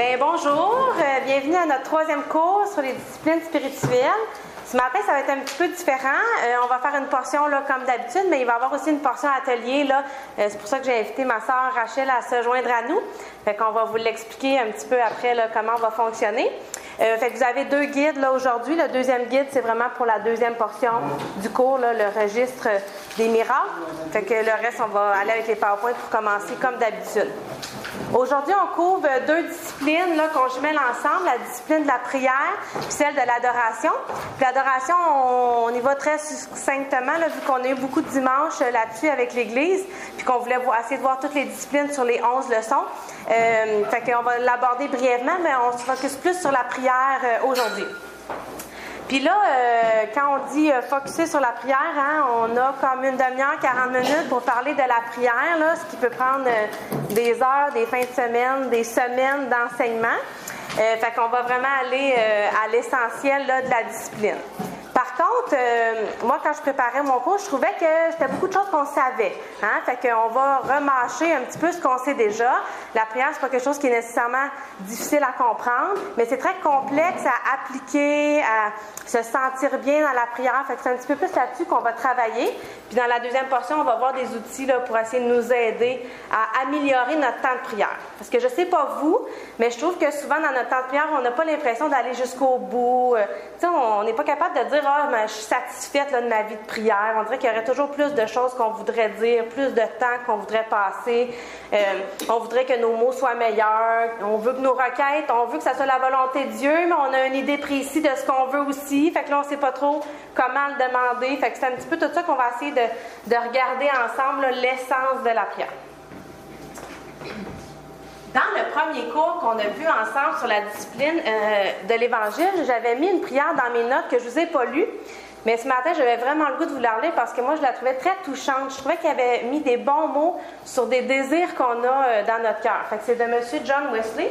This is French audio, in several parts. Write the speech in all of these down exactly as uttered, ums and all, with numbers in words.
Bien, bonjour, euh, bienvenue à notre troisième cours sur les disciplines spirituelles. Ce matin, ça va être un petit peu différent. Euh, on va faire une portion là, comme d'habitude, mais il va y avoir aussi une portion atelier. Là. Euh, c'est pour ça que j'ai invité ma sœur Rachel à se joindre à nous. Fait qu'on va vous l'expliquer un petit peu après là, comment on va fonctionner. Euh, fait que vous avez deux guides là aujourd'hui. Le deuxième guide, c'est vraiment pour la deuxième portion du cours, là, le registre des miracles. Fait que le reste, on va aller avec les PowerPoint pour commencer comme d'habitude. Aujourd'hui, on couvre deux disciplines là, qu'on jumelle ensemble, la discipline de la prière puis celle de l'adoration. Puis l'adoration, on, on y va très succinctement, là, vu qu'on a eu beaucoup de dimanches là-dessus avec l'Église, puis qu'on voulait voir, essayer de voir toutes les disciplines sur les onze leçons. Euh, fait qu'on va l'aborder brièvement, mais on se focus plus sur la prière euh, aujourd'hui. Puis là, euh, quand on dit euh, focuser sur la prière, hein, on a comme une demi-heure, quarante minutes pour parler de la prière, là, ce qui peut prendre euh, des heures, des fins de semaine, des semaines d'enseignement. Euh, fait qu'on va vraiment aller euh, à l'essentiel là, de la discipline. Par contre, euh, moi, quand je préparais mon cours, je trouvais que c'était beaucoup de choses qu'on savait. Hein? Fait qu'on va remâcher un petit peu ce qu'on sait déjà. La prière, c'est pas quelque chose qui est nécessairement difficile à comprendre, mais c'est très complexe à appliquer, à se sentir bien dans la prière. Fait que c'est un petit peu plus là-dessus qu'on va travailler. Puis dans la deuxième portion, on va voir des outils là, pour essayer de nous aider à améliorer notre temps de prière. Parce que je sais pas vous, mais je trouve que souvent dans notre temps de prière, on n'a pas l'impression d'aller jusqu'au bout. Euh, tu sais, on n'est pas capable de dire « Ah, ben, je suis satisfaite là, de ma vie de prière. » On dirait qu'il y aurait toujours plus de choses qu'on voudrait dire, plus de temps qu'on voudrait passer. Euh, on voudrait que nos mots soient meilleurs. On veut que nos requêtes, on veut que ça soit la volonté de Dieu, mais on a une idée précise de ce qu'on veut aussi. Fait que là, on ne sait pas trop comment le demander. Fait que c'est un petit peu tout ça qu'on va essayer de, de regarder ensemble, là, l'essence de la prière. Dans le premier cours qu'on a vu ensemble sur la discipline euh, de l'Évangile, j'avais mis une prière dans mes notes que je ne vous ai pas lue, mais ce matin, j'avais vraiment le goût de vous la relire parce que moi, je la trouvais très touchante. Je trouvais qu'il avait mis des bons mots sur des désirs qu'on a euh, dans notre cœur. Fait que c'est de M. John Wesley.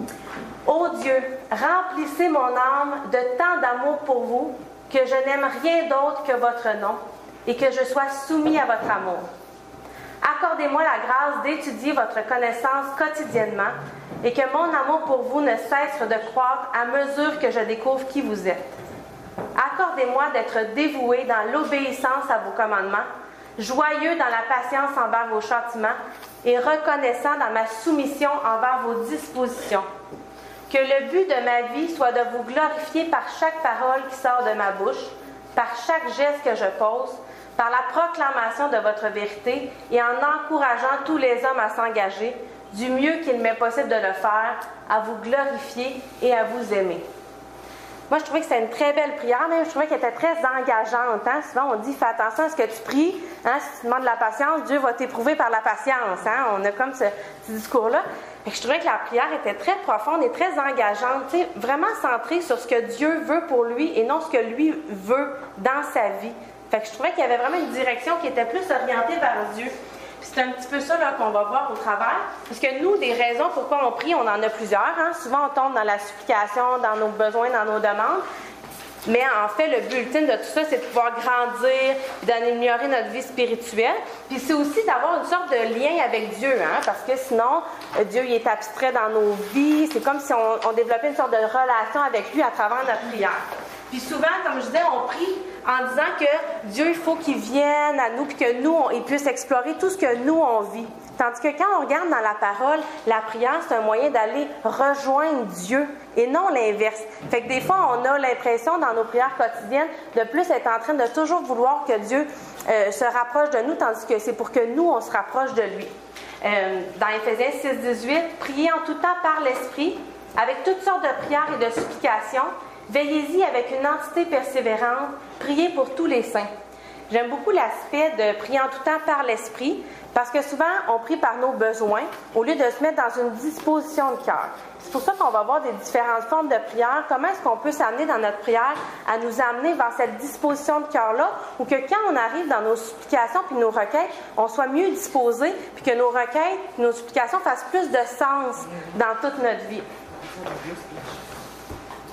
« Ô Dieu, remplissez mon âme de tant d'amour pour vous que je n'aime rien d'autre que votre nom et que je sois soumis à votre amour. Accordez-moi la grâce d'étudier votre connaissance quotidiennement et que mon amour pour vous ne cesse de croître à mesure que je découvre qui vous êtes. Accordez-moi d'être dévoué dans l'obéissance à vos commandements, joyeux dans la patience envers vos châtiments et reconnaissant dans ma soumission envers vos dispositions. Que le but de ma vie soit de vous glorifier par chaque parole qui sort de ma bouche, par chaque geste que je pose, par la proclamation de votre vérité et en encourageant tous les hommes à s'engager, du mieux qu'il m'est possible de le faire, à vous glorifier et à vous aimer. » Moi, je trouvais que c'était une très belle prière, mais je trouvais qu'elle était très engageante. Hein? Souvent, on dit « Fais attention à ce que tu pries. Hein? Si tu demandes de la patience, Dieu va t'éprouver par la patience. Hein? » On a comme ce petit discours-là. Et je trouvais que la prière était très profonde et très engageante, tu sais, vraiment centrée sur ce que Dieu veut pour lui et non ce que lui veut dans sa vie. Fait que je trouvais qu'il y avait vraiment une direction qui était plus orientée vers Dieu. Puis c'est un petit peu ça là, qu'on va voir au travers. Parce que nous, des raisons pourquoi on prie, on en a plusieurs. Hein? Souvent, on tombe dans la supplication, dans nos besoins, dans nos demandes. Mais en fait, le but ultime de tout ça, c'est de pouvoir grandir, d'améliorer notre vie spirituelle. Puis c'est aussi d'avoir une sorte de lien avec Dieu, hein? Parce que sinon, Dieu il est abstrait dans nos vies. C'est comme si on, on développait une sorte de relation avec lui à travers notre prière. Puis souvent, comme je disais, on prie en disant que Dieu, il faut qu'il vienne à nous, puis que nous, on, il puisse explorer tout ce que nous, on vit. Tandis que quand on regarde dans la parole, la prière, c'est un moyen d'aller rejoindre Dieu et non l'inverse. Fait que des fois, on a l'impression dans nos prières quotidiennes de plus être en train de toujours vouloir que Dieu euh, se rapproche de nous, tandis que c'est pour que nous, on se rapproche de lui. Euh, dans Éphésiens six dix-huit, priez en tout temps par l'Esprit, avec toutes sortes de prières et de supplications. Veillez-y avec une entité persévérante, priez pour tous les saints. J'aime beaucoup l'aspect de prier en tout temps par l'Esprit, parce que souvent, on prie par nos besoins, au lieu de se mettre dans une disposition de cœur. C'est pour ça qu'on va voir des différentes formes de prière. Comment est-ce qu'on peut s'amener dans notre prière à nous amener vers cette disposition de cœur-là, ou que quand on arrive dans nos supplications puis nos requêtes, on soit mieux disposé, puis que nos requêtes, nos supplications fassent plus de sens dans toute notre vie.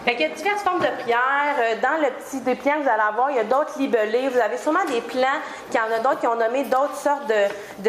Fait qu'il y a diverses formes de prières. Dans le petit dépliant que vous allez avoir, il y a d'autres libellés. Vous avez sûrement des plans, qu'il y en a d'autres qui ont nommé d'autres sortes de,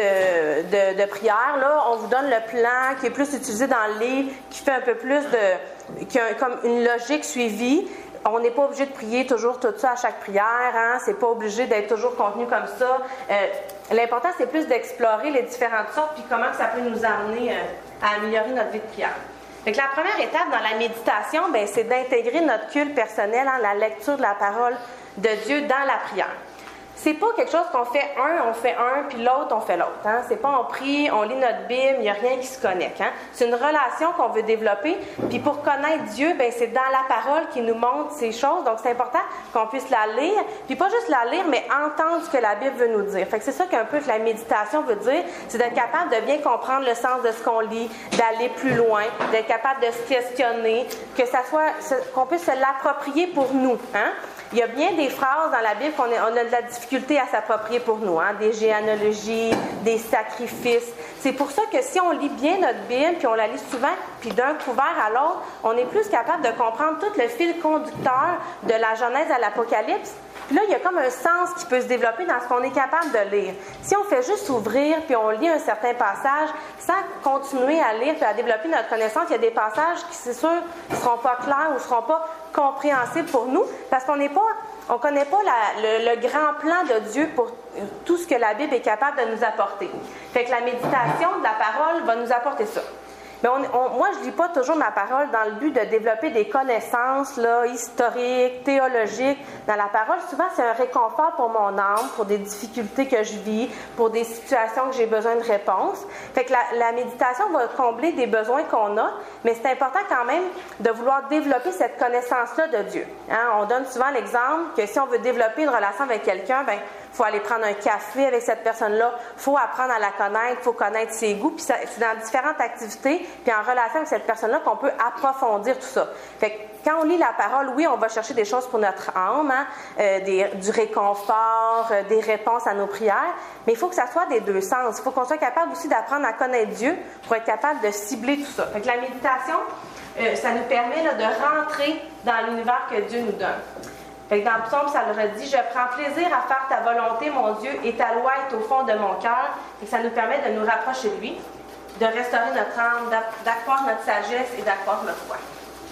de, de, de prières. Là, on vous donne le plan qui est plus utilisé dans le livre, qui fait un peu plus de... qui a comme une logique suivie. On n'est pas obligé de prier toujours tout ça à chaque prière, hein? C'est pas obligé d'être toujours contenu comme ça. Euh, l'important, c'est plus d'explorer les différentes sortes puis comment que ça peut nous amener euh, à améliorer notre vie de prière. Donc, la première étape dans la méditation, ben, c'est d'intégrer notre culte personnel, hein, la lecture de la parole de Dieu dans la prière. C'est pas quelque chose qu'on fait un, on fait un, puis l'autre, on fait l'autre. Hein? C'est pas on prie, on lit notre Bible, il n'y a rien qui se connecte. Hein? C'est une relation qu'on veut développer. Puis pour connaître Dieu, ben c'est dans la parole qu'il nous montre ces choses. Donc c'est important qu'on puisse la lire. Puis pas juste la lire, mais entendre ce que la Bible veut nous dire. Fait que c'est ça qu'un peu que la méditation veut dire. C'est d'être capable de bien comprendre le sens de ce qu'on lit, d'aller plus loin, d'être capable de se questionner, que ça soit, qu'on puisse se l'approprier pour nous. Hein? Il y a bien des phrases dans la Bible qu'on a, on a de la difficulté à s'approprier pour nous, hein? Des généalogies, des sacrifices. C'est pour ça que si on lit bien notre Bible, puis on la lit souvent, puis d'un couvert à l'autre, on est plus capable de comprendre tout le fil conducteur de la Genèse à l'Apocalypse. Puis là, il y a comme un sens qui peut se développer dans ce qu'on est capable de lire. Si on fait juste ouvrir, puis on lit un certain passage, sans continuer à lire puis à développer notre connaissance, il y a des passages qui, c'est sûr, ne seront pas clairs ou ne seront pas compréhensibles pour nous, parce qu'on n'est pas, on ne connaît pas la, le, le grand plan de Dieu pour tout ce que la Bible est capable de nous apporter. Fait que la méditation de la parole va nous apporter ça. Mais on, on, moi, je ne lis pas toujours ma parole dans le but de développer des connaissances là, historiques, théologiques dans la parole. Souvent, c'est un réconfort pour mon âme, pour des difficultés que je vis, pour des situations que j'ai besoin de réponses. Fait que la, la méditation va combler des besoins qu'on a, mais c'est important quand même de vouloir développer cette connaissance-là de Dieu. Hein? On donne souvent l'exemple que si on veut développer une relation avec quelqu'un, ben il faut aller prendre un café avec cette personne-là, il faut apprendre à la connaître, il faut connaître ses goûts, puis ça, c'est dans différentes activités, puis en relation avec cette personne-là qu'on peut approfondir tout ça. Fait que quand on lit la parole, oui, on va chercher des choses pour notre âme, hein, euh, des, du réconfort, euh, des réponses à nos prières, mais il faut que ça soit des deux sens. Il faut qu'on soit capable aussi d'apprendre à connaître Dieu pour être capable de cibler tout ça. Fait que la méditation, euh, ça nous permet là, de rentrer dans l'univers que Dieu nous donne. Fait que dans le psaume, ça leur dit « Je prends plaisir à faire ta volonté, mon Dieu, et ta loi est au fond de mon cœur. » Et ça nous permet de nous rapprocher de lui, de restaurer notre âme, d'accroître notre sagesse et d'accroître notre foi.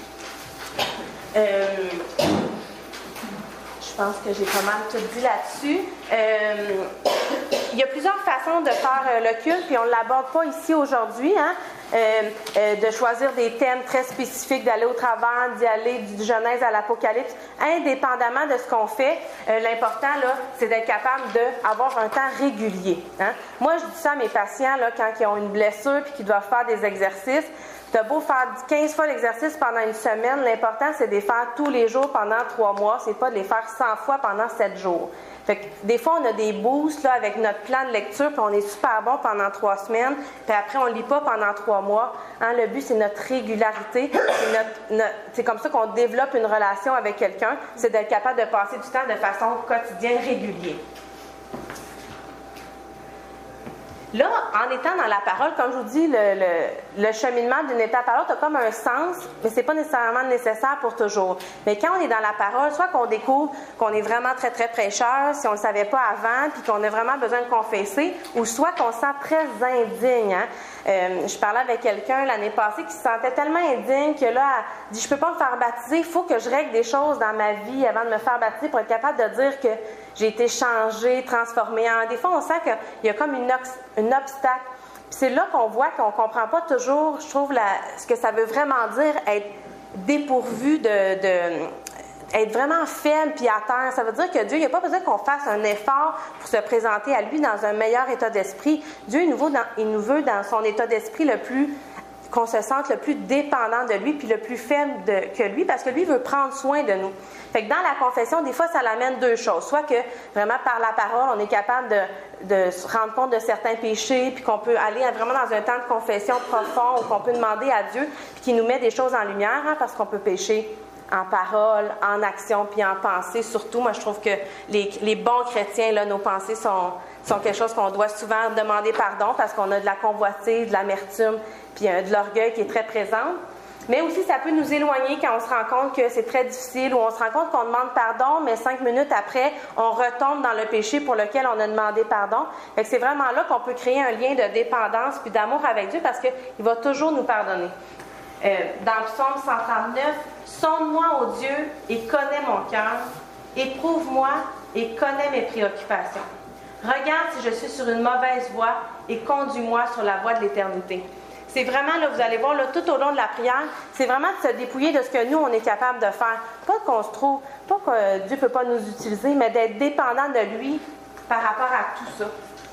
Euh, je pense que j'ai pas mal tout dit là-dessus. Euh, il y a plusieurs façons de faire euh, le culte, puis on ne l'aborde pas ici aujourd'hui, hein? Euh, euh, de choisir des thèmes très spécifiques, d'aller au travers, d'y aller du Genèse à l'Apocalypse, indépendamment de ce qu'on fait. Euh, l'important, là, c'est d'être capable d'avoir un temps régulier. Hein? Moi, je dis ça à mes patients, là, quand ils ont une blessure et qu'ils doivent faire des exercices. T'as beau faire quinze fois l'exercice pendant une semaine, l'important, c'est de les faire tous les jours pendant trois mois. C'est pas de les faire cent fois pendant sept jours. Fait que des fois, on a des boosts là, avec notre plan de lecture, puis on est super bon pendant trois semaines, puis après, on ne lit pas pendant trois mois. Hein, le but, c'est notre régularité. C'est, notre, notre, c'est comme ça qu'on développe une relation avec quelqu'un, c'est d'être capable de passer du temps de façon quotidienne, régulière. Là, en étant dans la parole, comme je vous dis, le, le, le cheminement d'une étape à l'autre a comme un sens, mais c'est pas nécessairement nécessaire pour toujours. Mais quand on est dans la parole, soit qu'on découvre qu'on est vraiment très, très prêcheur, si on ne le savait pas avant, puis qu'on a vraiment besoin de confesser, ou soit qu'on se sent très indigne. Hein? Euh, je parlais avec quelqu'un l'année passée qui se sentait tellement indigne que là, elle dit « Je peux pas me faire baptiser, il faut que je règle des choses dans ma vie avant de me faire baptiser pour être capable de dire que j'ai été changée, transformée. » Des fois, on sent qu'il y a comme une, une obstacle. Puis c'est là qu'on voit qu'on ne comprend pas toujours, je trouve, la, ce que ça veut vraiment dire être dépourvu de... de être vraiment faible puis à terre. Ça veut dire que Dieu, il n'y a pas besoin qu'on fasse un effort pour se présenter à lui dans un meilleur état d'esprit. Dieu, il nous veut dans, il nous veut dans son état d'esprit le plus, qu'on se sente le plus dépendant de lui puis le plus faible de, que lui, parce que lui veut prendre soin de nous. Fait que dans la confession, des fois, ça l'amène deux choses. Soit que vraiment par la parole, on est capable de, de se rendre compte de certains péchés, puis qu'on peut aller vraiment dans un temps de confession profond, ou qu'on peut demander à Dieu, puis qu'il nous met des choses en lumière, hein, parce qu'on peut pécher en parole, en action, puis en pensée. Surtout, moi, je trouve que les, les bons chrétiens, là, nos pensées sont, sont quelque chose qu'on doit souvent demander pardon parce qu'on a de la convoitise, de l'amertume, puis euh, de l'orgueil qui est très présent. Mais aussi, ça peut nous éloigner quand on se rend compte que c'est très difficile ou on se rend compte qu'on demande pardon, mais cinq minutes après, on retombe dans le péché pour lequel on a demandé pardon. Fait que c'est vraiment là qu'on peut créer un lien de dépendance puis d'amour avec Dieu parce qu'il va toujours nous pardonner. Euh, dans le psaume cent trente-neuf, « Sonde-moi, ô Dieu, et connais mon cœur. Éprouve-moi et connais mes préoccupations. Regarde si je suis sur une mauvaise voie et conduis-moi sur la voie de l'éternité. » C'est vraiment, là, vous allez voir, là, tout au long de la prière, c'est vraiment de se dépouiller de ce que nous, on est capable de faire. Pas qu'on se trouve, pas que Dieu ne peut pas nous utiliser, mais d'être dépendant de lui par rapport à tout ça.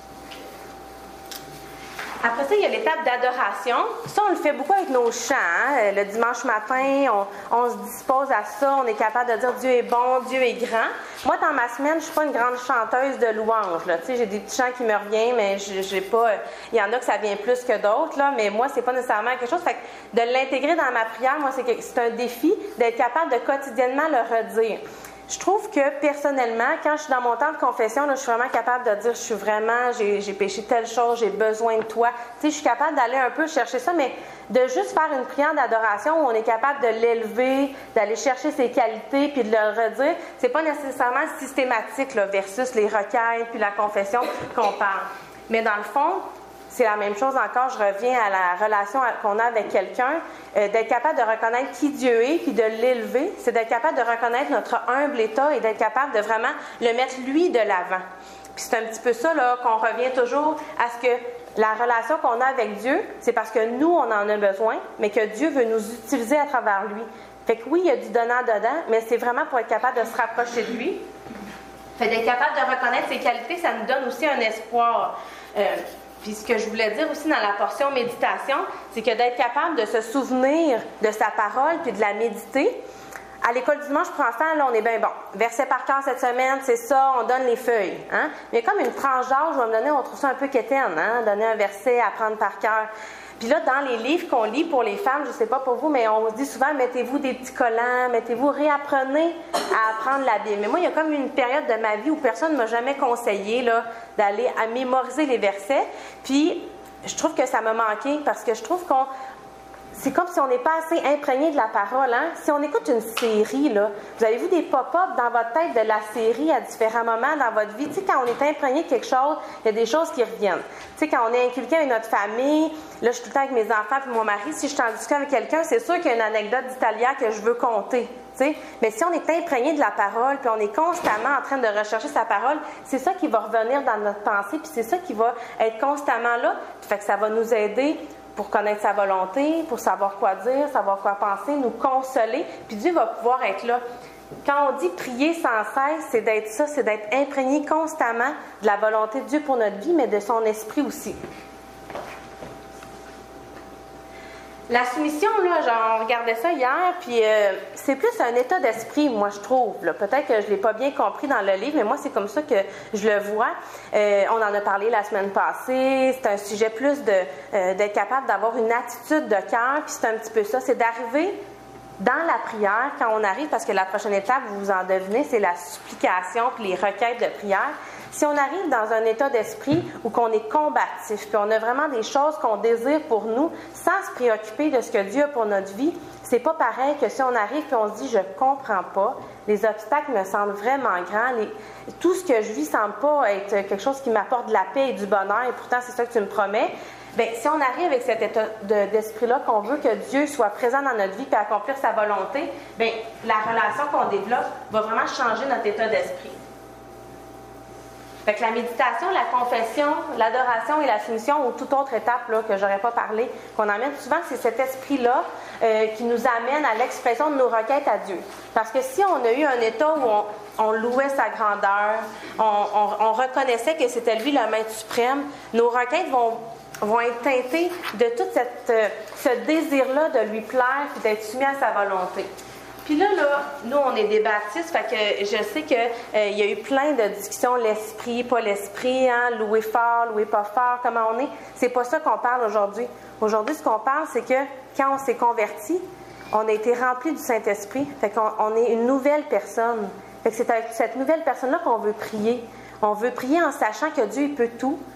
Après ça, il y a l'étape d'adoration. Ça, on le fait beaucoup avec nos chants. Hein? Le dimanche matin, on, on se dispose à ça. On est capable de dire Dieu est bon, Dieu est grand. Moi, dans ma semaine, je ne suis pas une grande chanteuse de louanges. Là. Tu sais, j'ai des petits chants qui me reviennent, mais j'ai pas. Il y en a que ça vient plus que d'autres, là, mais moi, c'est pas nécessairement quelque chose. Fait que de l'intégrer dans ma prière, moi, c'est, c'est un défi d'être capable de quotidiennement le redire. Je trouve que personnellement, quand je suis dans mon temps de confession, là, je suis vraiment capable de dire, je suis vraiment, j'ai, j'ai péché telle chose, j'ai besoin de toi. Tu sais, je suis capable d'aller un peu chercher ça, mais de juste faire une prière d'adoration où on est capable de l'élever, d'aller chercher ses qualités, puis de le redire, c'est pas nécessairement systématique là, versus les requêtes puis la confession qu'on parle. Mais dans le fond, c'est la même chose encore, je reviens à la relation qu'on a avec quelqu'un, euh, d'être capable de reconnaître qui Dieu est, puis de l'élever, c'est d'être capable de reconnaître notre humble état et d'être capable de vraiment le mettre lui de l'avant. Puis c'est un petit peu ça là, qu'on revient toujours à ce que la relation qu'on a avec Dieu, c'est parce que nous, on en a besoin, mais que Dieu veut nous utiliser à travers lui. Fait que oui, il y a du donnant-dedans, mais c'est vraiment pour être capable de se rapprocher de lui. Fait d'être capable de reconnaître ses qualités, ça nous donne aussi un espoir. Euh, Puis ce que je voulais dire aussi dans la portion méditation, c'est que d'être capable de se souvenir de sa parole puis de la méditer. À l'école du dimanche pour enfants, là, on est bien bon. Verset par cœur cette semaine, c'est ça, on donne les feuilles. Hein? Mais comme une tranche d'âge, je vais me donner, on trouve ça un peu quétaine, hein? Donner un verset à prendre par cœur. Puis là, dans les livres qu'on lit pour les femmes, je ne sais pas pour vous, mais on dit souvent, mettez-vous des petits collants, mettez-vous, réapprenez à apprendre la Bible. Mais moi, il y a comme une période de ma vie où personne ne m'a jamais conseillé là, d'aller à mémoriser les versets. Puis, je trouve que ça m'a manqué parce que je trouve qu'on... C'est comme si on n'est pas assez imprégné de la parole. Hein? Si on écoute une série, là, vous avez vu des pop-up dans votre tête de la série à différents moments dans votre vie. Tu sais, quand on est imprégné de quelque chose, il y a des choses qui reviennent. Tu sais, quand on est inculqué avec notre famille, là, je suis tout le temps avec mes enfants et mon mari, si je suis en discussion avec quelqu'un, c'est sûr qu'il y a une anecdote d'Italia que je veux compter. Tu sais? Mais si on est imprégné de la parole, puis on est constamment en train de rechercher sa parole, c'est ça qui va revenir dans notre pensée, puis c'est ça qui va être constamment là. Fait que ça va nous aider pour connaître sa volonté, pour savoir quoi dire, savoir quoi penser, nous consoler, puis Dieu va pouvoir être là. Quand on dit prier sans cesse, c'est d'être ça, c'est d'être imprégné constamment de la volonté de Dieu pour notre vie, mais de son esprit aussi. La soumission, là, j'en regardais ça hier, puis euh, c'est plus un état d'esprit, moi, je trouve. Là. Peut-être que je ne l'ai pas bien compris dans le livre, mais moi, c'est comme ça que je le vois. Euh, on en a parlé la semaine passée. C'est un sujet plus de euh, d'être capable d'avoir une attitude de cœur, puis c'est un petit peu ça. C'est d'arriver dans la prière, quand on arrive, parce que la prochaine étape, vous vous en devinez, c'est la supplication, puis les requêtes de prière. Si on arrive dans un état d'esprit où qu'on est combatif, puis on a vraiment des choses qu'on désire pour nous, sans se préoccuper de ce que Dieu a pour notre vie, c'est pas pareil que si on arrive et on se dit « je comprends pas », les obstacles me semblent vraiment grands, les, tout ce que je vis semble pas être quelque chose qui m'apporte de la paix et du bonheur, et pourtant c'est ça que tu me promets. Bien, si on arrive avec cet état de, d'esprit-là, qu'on veut que Dieu soit présent dans notre vie et accomplir sa volonté, bien, la relation qu'on développe va vraiment changer notre état d'esprit. Fait que la méditation, la confession, l'adoration et la soumission, ou toute autre étape là, que je n'aurais pas parlé, qu'on emmène souvent, c'est cet esprit-là euh, qui nous amène à l'expression de nos requêtes à Dieu. Parce que si on a eu un état où on, on louait sa grandeur, on, on, on reconnaissait que c'était lui le maître suprême, nos requêtes vont, vont être teintées de tout cette, euh, ce désir-là de lui plaire et d'être soumis à sa volonté. Puis là, là, nous, on est des baptistes, fait que je sais qu'il euh, y a eu plein de discussions, l'esprit, pas l'esprit, hein, louer fort, louer pas fort, comment on est. C'est pas ça qu'on parle aujourd'hui. Aujourd'hui, ce qu'on parle, c'est que quand on s'est converti, on a été rempli du Saint-Esprit, fait qu'on on est une nouvelle personne. Fait que c'est avec cette nouvelle personne-là qu'on veut prier. On veut prier en sachant que Dieu, il peut tout,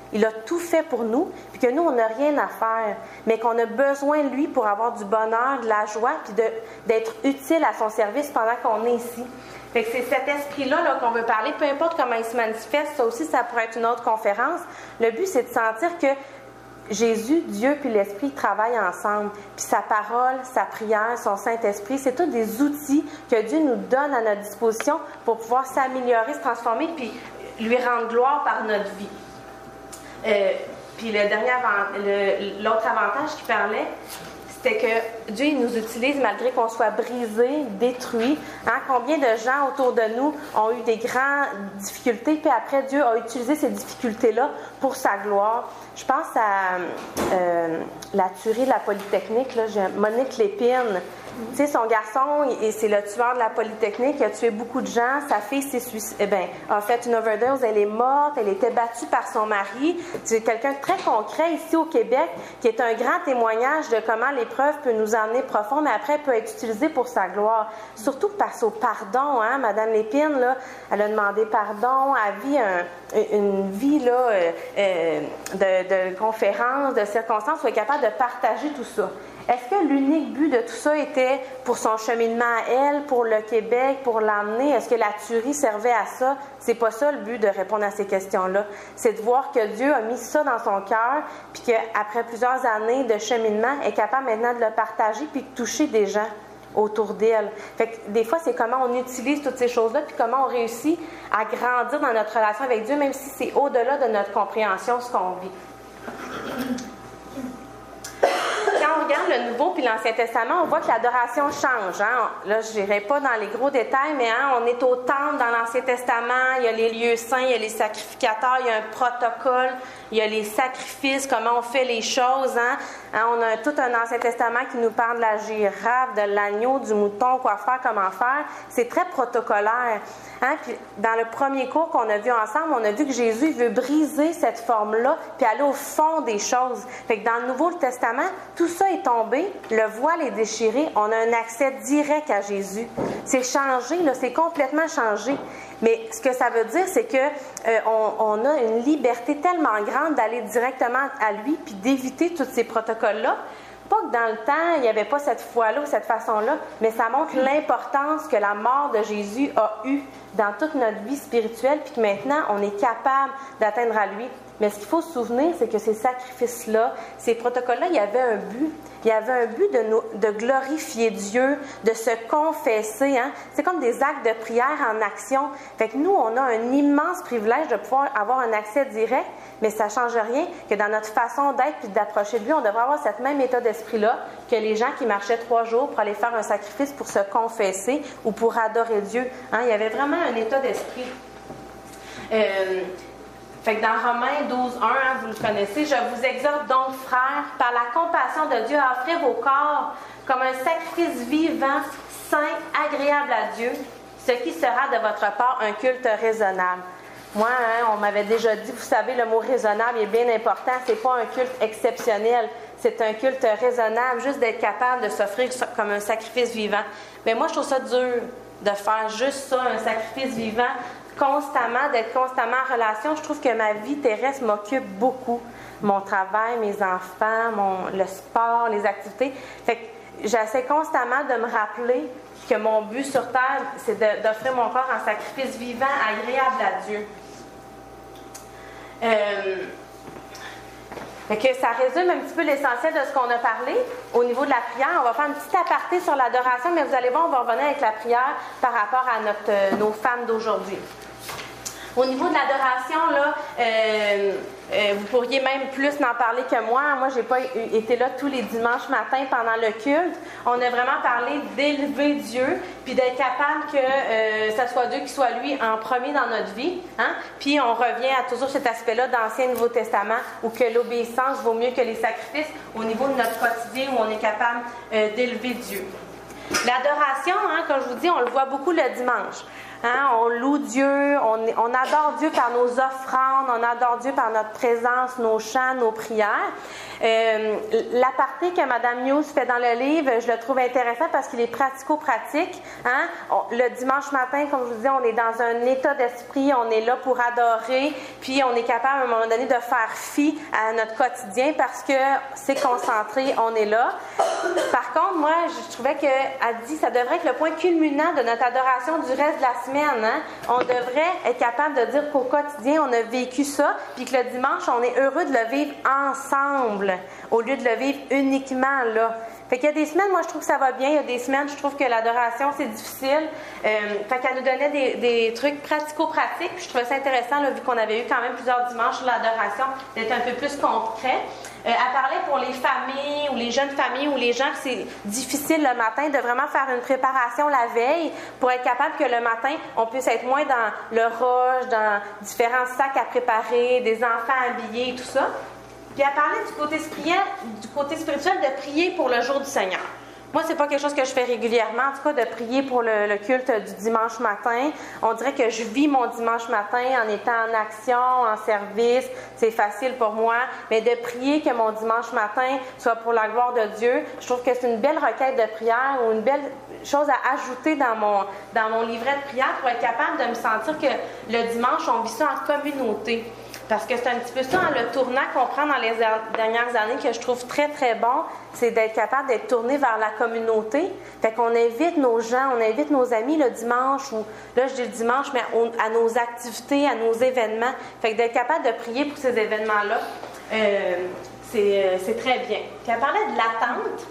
il a tout fait pour nous, puis que nous, on n'a rien à faire, mais qu'on a besoin de lui pour avoir du bonheur, de la joie, puis de, d'être utile à son service pendant qu'on est ici. Fait que c'est cet esprit-là là, qu'on veut parler, peu importe comment il se manifeste, ça aussi, ça pourrait être une autre conférence. Le but, c'est de sentir que Jésus, Dieu puis l'Esprit travaillent ensemble. Puis sa parole, sa prière, son Saint-Esprit, c'est tous des outils que Dieu nous donne à notre disposition pour pouvoir s'améliorer, se transformer, puis lui rendre gloire par notre vie. Euh, puis le dernier avant, le, l'autre avantage qu'il parlait, c'était que Dieu il nous utilise malgré qu'on soit brisé, détruit. Hein? Combien de gens autour de nous ont eu des grandes difficultés, puis après Dieu a utilisé ces difficultés-là pour sa gloire. Je pense à euh, la tuerie de la Polytechnique, là, Monique Lépine. Tu sais, son garçon, et c'est le tueur de la Polytechnique, il a tué beaucoup de gens. Sa fille s'est suic... eh ben, a fait une overdose, elle est morte, elle était battue par son mari. C'est quelqu'un de très concret ici au Québec, qui est un grand témoignage de comment l'épreuve peut nous emmener profond, mais après peut être utilisée pour sa gloire. Surtout face au pardon, hein, Madame Lépine, là, elle a demandé pardon, elle vit un, une vie là, euh, euh, de, de conférences, de circonstances, où elle est capable de partager tout ça. Est-ce que l'unique but de tout ça était pour son cheminement à elle, pour le Québec, pour l'emmener? Est-ce que la tuerie servait à ça? C'est pas ça le but de répondre à ces questions-là. C'est de voir que Dieu a mis ça dans son cœur, puis qu'après plusieurs années de cheminement, elle est capable maintenant de le partager, puis de toucher des gens autour d'elle. Fait que des fois, c'est comment on utilise toutes ces choses-là, puis comment on réussit à grandir dans notre relation avec Dieu, même si c'est au-delà de notre compréhension, ce qu'on vit. Quand on regarde le Nouveau puis l'Ancien Testament, on voit que l'adoration change. Hein? Là, je n'irai pas dans les gros détails, mais hein, on est au temple dans l'Ancien Testament, il y a les lieux saints, il y a les sacrificateurs, il y a un protocole, il y a les sacrifices, comment on fait les choses. Hein? Hein, on a tout un Ancien Testament qui nous parle de la girafe, de l'agneau, du mouton, quoi faire, comment faire. C'est très protocolaire. Hein? Puis dans le premier cours qu'on a vu ensemble, on a vu que Jésus veut briser cette forme-là puis aller au fond des choses. Fait que dans le Nouveau Testament, tout ça est tombé, le voile est déchiré, on a un accès direct à Jésus. C'est changé, là, c'est complètement changé. Mais ce que ça veut dire, c'est que euh, on, on a une liberté tellement grande d'aller directement à lui puis d'éviter tous ces protocoles-là. Pas que dans le temps, il n'y avait pas cette foi-là ou cette façon-là, mais ça montre l'importance que la mort de Jésus a eue dans toute notre vie spirituelle, puis que maintenant, on est capable d'atteindre à lui. Mais ce qu'il faut se souvenir, c'est que ces sacrifices-là, ces protocoles-là, il y avait un but. Il y avait un but de, nous, de glorifier Dieu, de se confesser. Hein? C'est comme des actes de prière en action. Fait que nous, on a un immense privilège de pouvoir avoir un accès direct, mais ça ne change rien que dans notre façon d'être et d'approcher de lui, on devrait avoir cette même état d'esprit-là que les gens qui marchaient trois jours pour aller faire un sacrifice pour se confesser ou pour adorer Dieu. Hein? Il y avait vraiment un état d'esprit. Euh, Fait que dans Romains douze, un, hein, vous le connaissez, je vous exhorte donc, frères, par la compassion de Dieu, à offrir vos corps comme un sacrifice vivant, saint, agréable à Dieu, ce qui sera de votre part un culte raisonnable. Moi, hein, on m'avait déjà dit, vous savez, le mot raisonnable est bien important, c'est pas un culte exceptionnel, c'est un culte raisonnable, juste d'être capable de s'offrir comme un sacrifice vivant. Mais moi, je trouve ça dur de faire juste ça, un sacrifice vivant, constamment, d'être constamment en relation. Je trouve que ma vie terrestre m'occupe beaucoup. Mon travail, mes enfants, mon, le sport, les activités. Fait que j'essaie constamment de me rappeler que mon but sur Terre, c'est de, d'offrir mon corps en sacrifice vivant, agréable à Dieu. Euh, fait que ça résume un petit peu l'essentiel de ce qu'on a parlé. Au niveau de la prière, on va faire une petite aparté sur l'adoration, mais vous allez voir, on va revenir avec la prière par rapport à notre, nos femmes d'aujourd'hui. Au niveau de l'adoration, là, euh, euh, vous pourriez même plus en parler que moi. Moi, je n'ai pas été là tous les dimanches matins pendant le culte. On a vraiment parlé d'élever Dieu, puis d'être capable que euh, ce soit Dieu qui soit lui en premier dans notre vie. Hein? Puis on revient à toujours cet aspect-là d'Ancien et Nouveau Testament, où que l'obéissance vaut mieux que les sacrifices, au niveau de notre quotidien, où on est capable euh, d'élever Dieu. L'adoration, hein, comme je vous dis, on le voit beaucoup le dimanche. Hein? On loue Dieu, on, on adore Dieu par nos offrandes, on adore Dieu par notre présence, nos chants, nos prières. Euh, l'aparté que Mme News fait dans le livre, je le trouve intéressant parce qu'il est pratico-pratique. Hein? On, le dimanche matin, comme je vous dis, on est dans un état d'esprit, on est là pour adorer, puis on est capable à un moment donné de faire fi à notre quotidien parce que c'est concentré, on est là. Par contre, moi, je trouvais qu'elle dit que ça devrait être le point culminant de notre adoration du reste de la semaine. Hein? On devrait être capable de dire qu'au quotidien, on a vécu ça, puis que le dimanche, on est heureux de le vivre ensemble, au lieu de le vivre uniquement là. Fait qu'il y a des semaines, moi, je trouve que ça va bien. Il y a des semaines, je trouve que l'adoration, c'est difficile. Euh, fait qu'elle nous donnait des, des trucs pratico-pratiques. Puis je trouvais ça intéressant, là, vu qu'on avait eu quand même plusieurs dimanches sur l'adoration, d'être un peu plus concret. Euh, elle parlait pour les familles ou les jeunes familles ou les gens que c'est difficile le matin de vraiment faire une préparation la veille pour être capable que le matin, on puisse être moins dans le rush, dans différents sacs à préparer, des enfants habillés et tout ça. Puis elle parlait du côté spirituel, du côté spirituel de prier pour le jour du Seigneur. Moi, c'est pas quelque chose que je fais régulièrement, en tout cas, de prier pour le, le culte du dimanche matin. On dirait que je vis mon dimanche matin en étant en action, en service. C'est facile pour moi. Mais de prier que mon dimanche matin soit pour la gloire de Dieu, je trouve que c'est une belle requête de prière ou une belle chose à ajouter dans mon, dans mon livret de prière pour être capable de me sentir que le dimanche, on vit ça en communauté. Parce que c'est un petit peu ça, hein, le tournant qu'on prend dans les dernières années que je trouve très, très bon, c'est d'être capable d'être tourné vers la communauté. Fait qu'on invite nos gens, on invite nos amis le dimanche, ou là, je dis le dimanche, mais à nos activités, à nos événements. Fait que d'être capable de prier pour ces événements-là, euh, c'est, c'est très bien. Puis elle parlait de l'attente.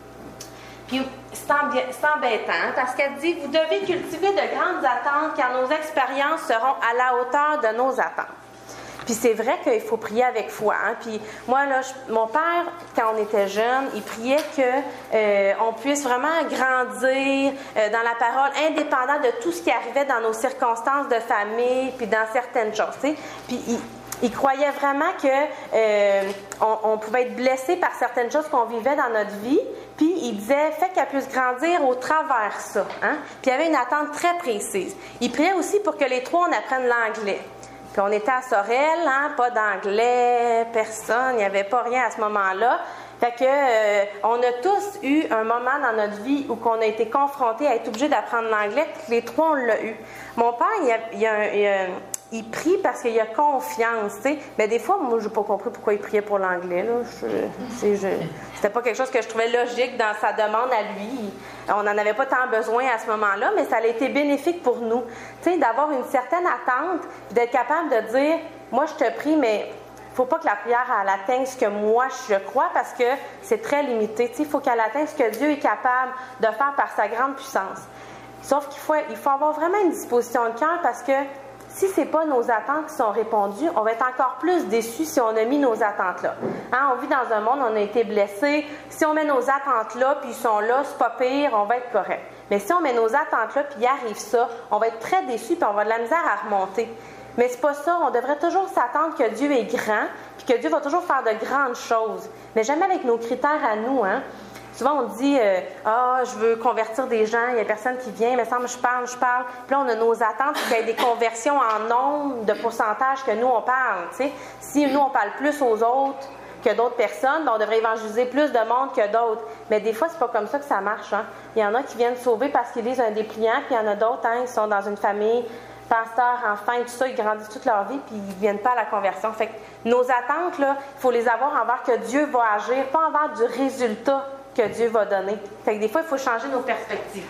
Puis c'est, ambi- c'est embêtant, hein, parce qu'elle dit, vous devez cultiver de grandes attentes, car nos expériences seront à la hauteur de nos attentes. Puis c'est vrai qu'il faut prier avec foi. Hein? Puis moi, là, je, mon père, quand on était jeune, il priait que euh, on puisse vraiment grandir euh, dans la parole, indépendant de tout ce qui arrivait dans nos circonstances de famille, puis dans certaines choses. T'sais? Puis il, il croyait vraiment que euh, on, on pouvait être blessé par certaines choses qu'on vivait dans notre vie. Puis il disait, fait qu'elle puisse grandir au travers ça. Hein? Puis il y avait une attente très précise. Il priait aussi pour que les trois, on apprenne l'anglais. Puis on était à Sorel, hein, pas d'anglais, personne, il n'y avait pas rien à ce moment-là. Fait que euh, on a tous eu un moment dans notre vie où on a été confrontés à être obligés d'apprendre l'anglais. Les trois, on l'a eu. Mon père, il, a, il, a, il, a, il prie parce qu'il a confiance, tu sais. Mais des fois, moi, je n'ai pas compris pourquoi il priait pour l'anglais. Là. Je, c'est, je, c'était pas quelque chose que je trouvais logique dans sa demande à lui. On n'en avait pas tant besoin à ce moment-là, mais ça a été bénéfique pour nous. Tu sais, d'avoir une certaine attente, puis d'être capable de dire, moi, je te prie, mais il ne faut pas que la prière elle atteigne ce que moi je crois parce que c'est très limité. Il faut qu'elle atteigne ce que Dieu est capable de faire par sa grande puissance. Sauf qu'il faut, il faut avoir vraiment une disposition de cœur parce que si ce n'est pas nos attentes qui sont répondues, on va être encore plus déçus si on a mis nos attentes là. Hein, on vit dans un monde où on a été blessés. Si on met nos attentes là, puis ils sont là, c'est pas pire, on va être correct. Mais si on met nos attentes là, puis il arrive ça, on va être très déçus, puis on va avoir de la misère à remonter. Mais c'est pas ça. On devrait toujours s'attendre que Dieu est grand, puis que Dieu va toujours faire de grandes choses. Mais jamais avec nos critères à nous, hein. Souvent, on dit euh, « Ah, je veux convertir des gens, il n'y a personne qui vient, mais semble je parle, je parle. » Puis là, on a nos attentes qu'il y ait des conversions en nombre de pourcentage que nous, on parle. T'sais. Si nous, on parle plus aux autres que d'autres personnes, ben, on devrait évangéliser plus de monde que d'autres. Mais des fois, c'est pas comme ça que ça marche. Hein. Il y en a qui viennent sauver parce qu'ils lisent un dépliant, puis il y en a d'autres hein, qui sont dans une famille, pasteurs, enfants, tout ça, ils grandissent toute leur vie, puis ils ne viennent pas à la conversion. Fait que nos attentes, là, il faut les avoir envers que Dieu va agir, pas envers du résultat que Dieu va donner. Fait que des fois, il faut changer nos perspectives.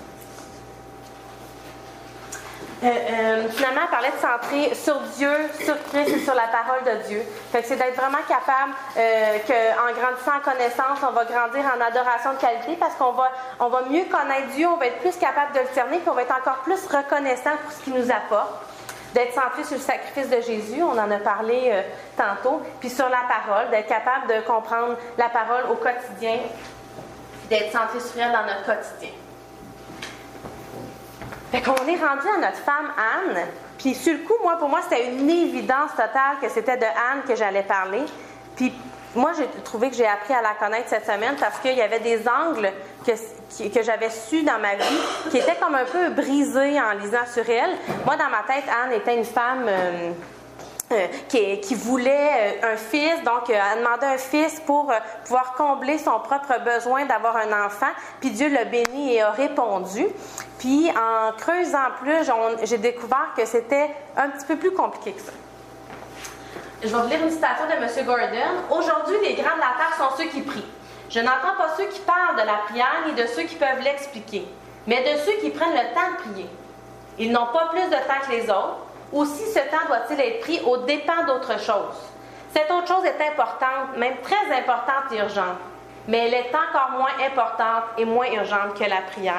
Euh, euh, finalement, elle parlait de centrer sur Dieu, sur Christ et sur la parole de Dieu. Fait que c'est d'être vraiment capable euh, qu'en grandissant en connaissance, on va grandir en adoration de qualité parce qu'on va, on va mieux connaître Dieu, on va être plus capable de le cerner, puis on va être encore plus reconnaissant pour ce qu'il nous apporte. D'être centré sur le sacrifice de Jésus, on en a parlé euh, tantôt, puis sur la parole, d'être capable de comprendre la parole au quotidien, d'être centré sur elle dans notre quotidien. Fait qu'on est rendu à notre femme Anne, puis sur le coup, moi, pour moi, c'était une évidence totale que c'était de Anne que j'allais parler. Puis moi, j'ai trouvé que j'ai appris à la connaître cette semaine parce qu'il y avait des angles que, que j'avais su dans ma vie qui étaient comme un peu brisés en lisant sur elle. Moi, dans ma tête, Anne était une femme... Euh, Euh, qui, qui voulait euh, un fils, donc euh, elle demandait un fils pour euh, pouvoir combler son propre besoin d'avoir un enfant, puis Dieu l'a béni et a répondu. Puis en creusant plus, on, j'ai découvert que c'était un petit peu plus compliqué que ça. Je vais vous lire une citation de M. Gordon. « Aujourd'hui, les grands de la terre sont ceux qui prient. Je n'entends pas ceux qui parlent de la prière ni de ceux qui peuvent l'expliquer, mais de ceux qui prennent le temps de prier. Ils n'ont pas plus de temps que les autres. Aussi, ce temps doit-il être pris aux dépens d'autre chose. Cette autre chose est importante, même très importante et urgente, mais elle est encore moins importante et moins urgente que la prière. »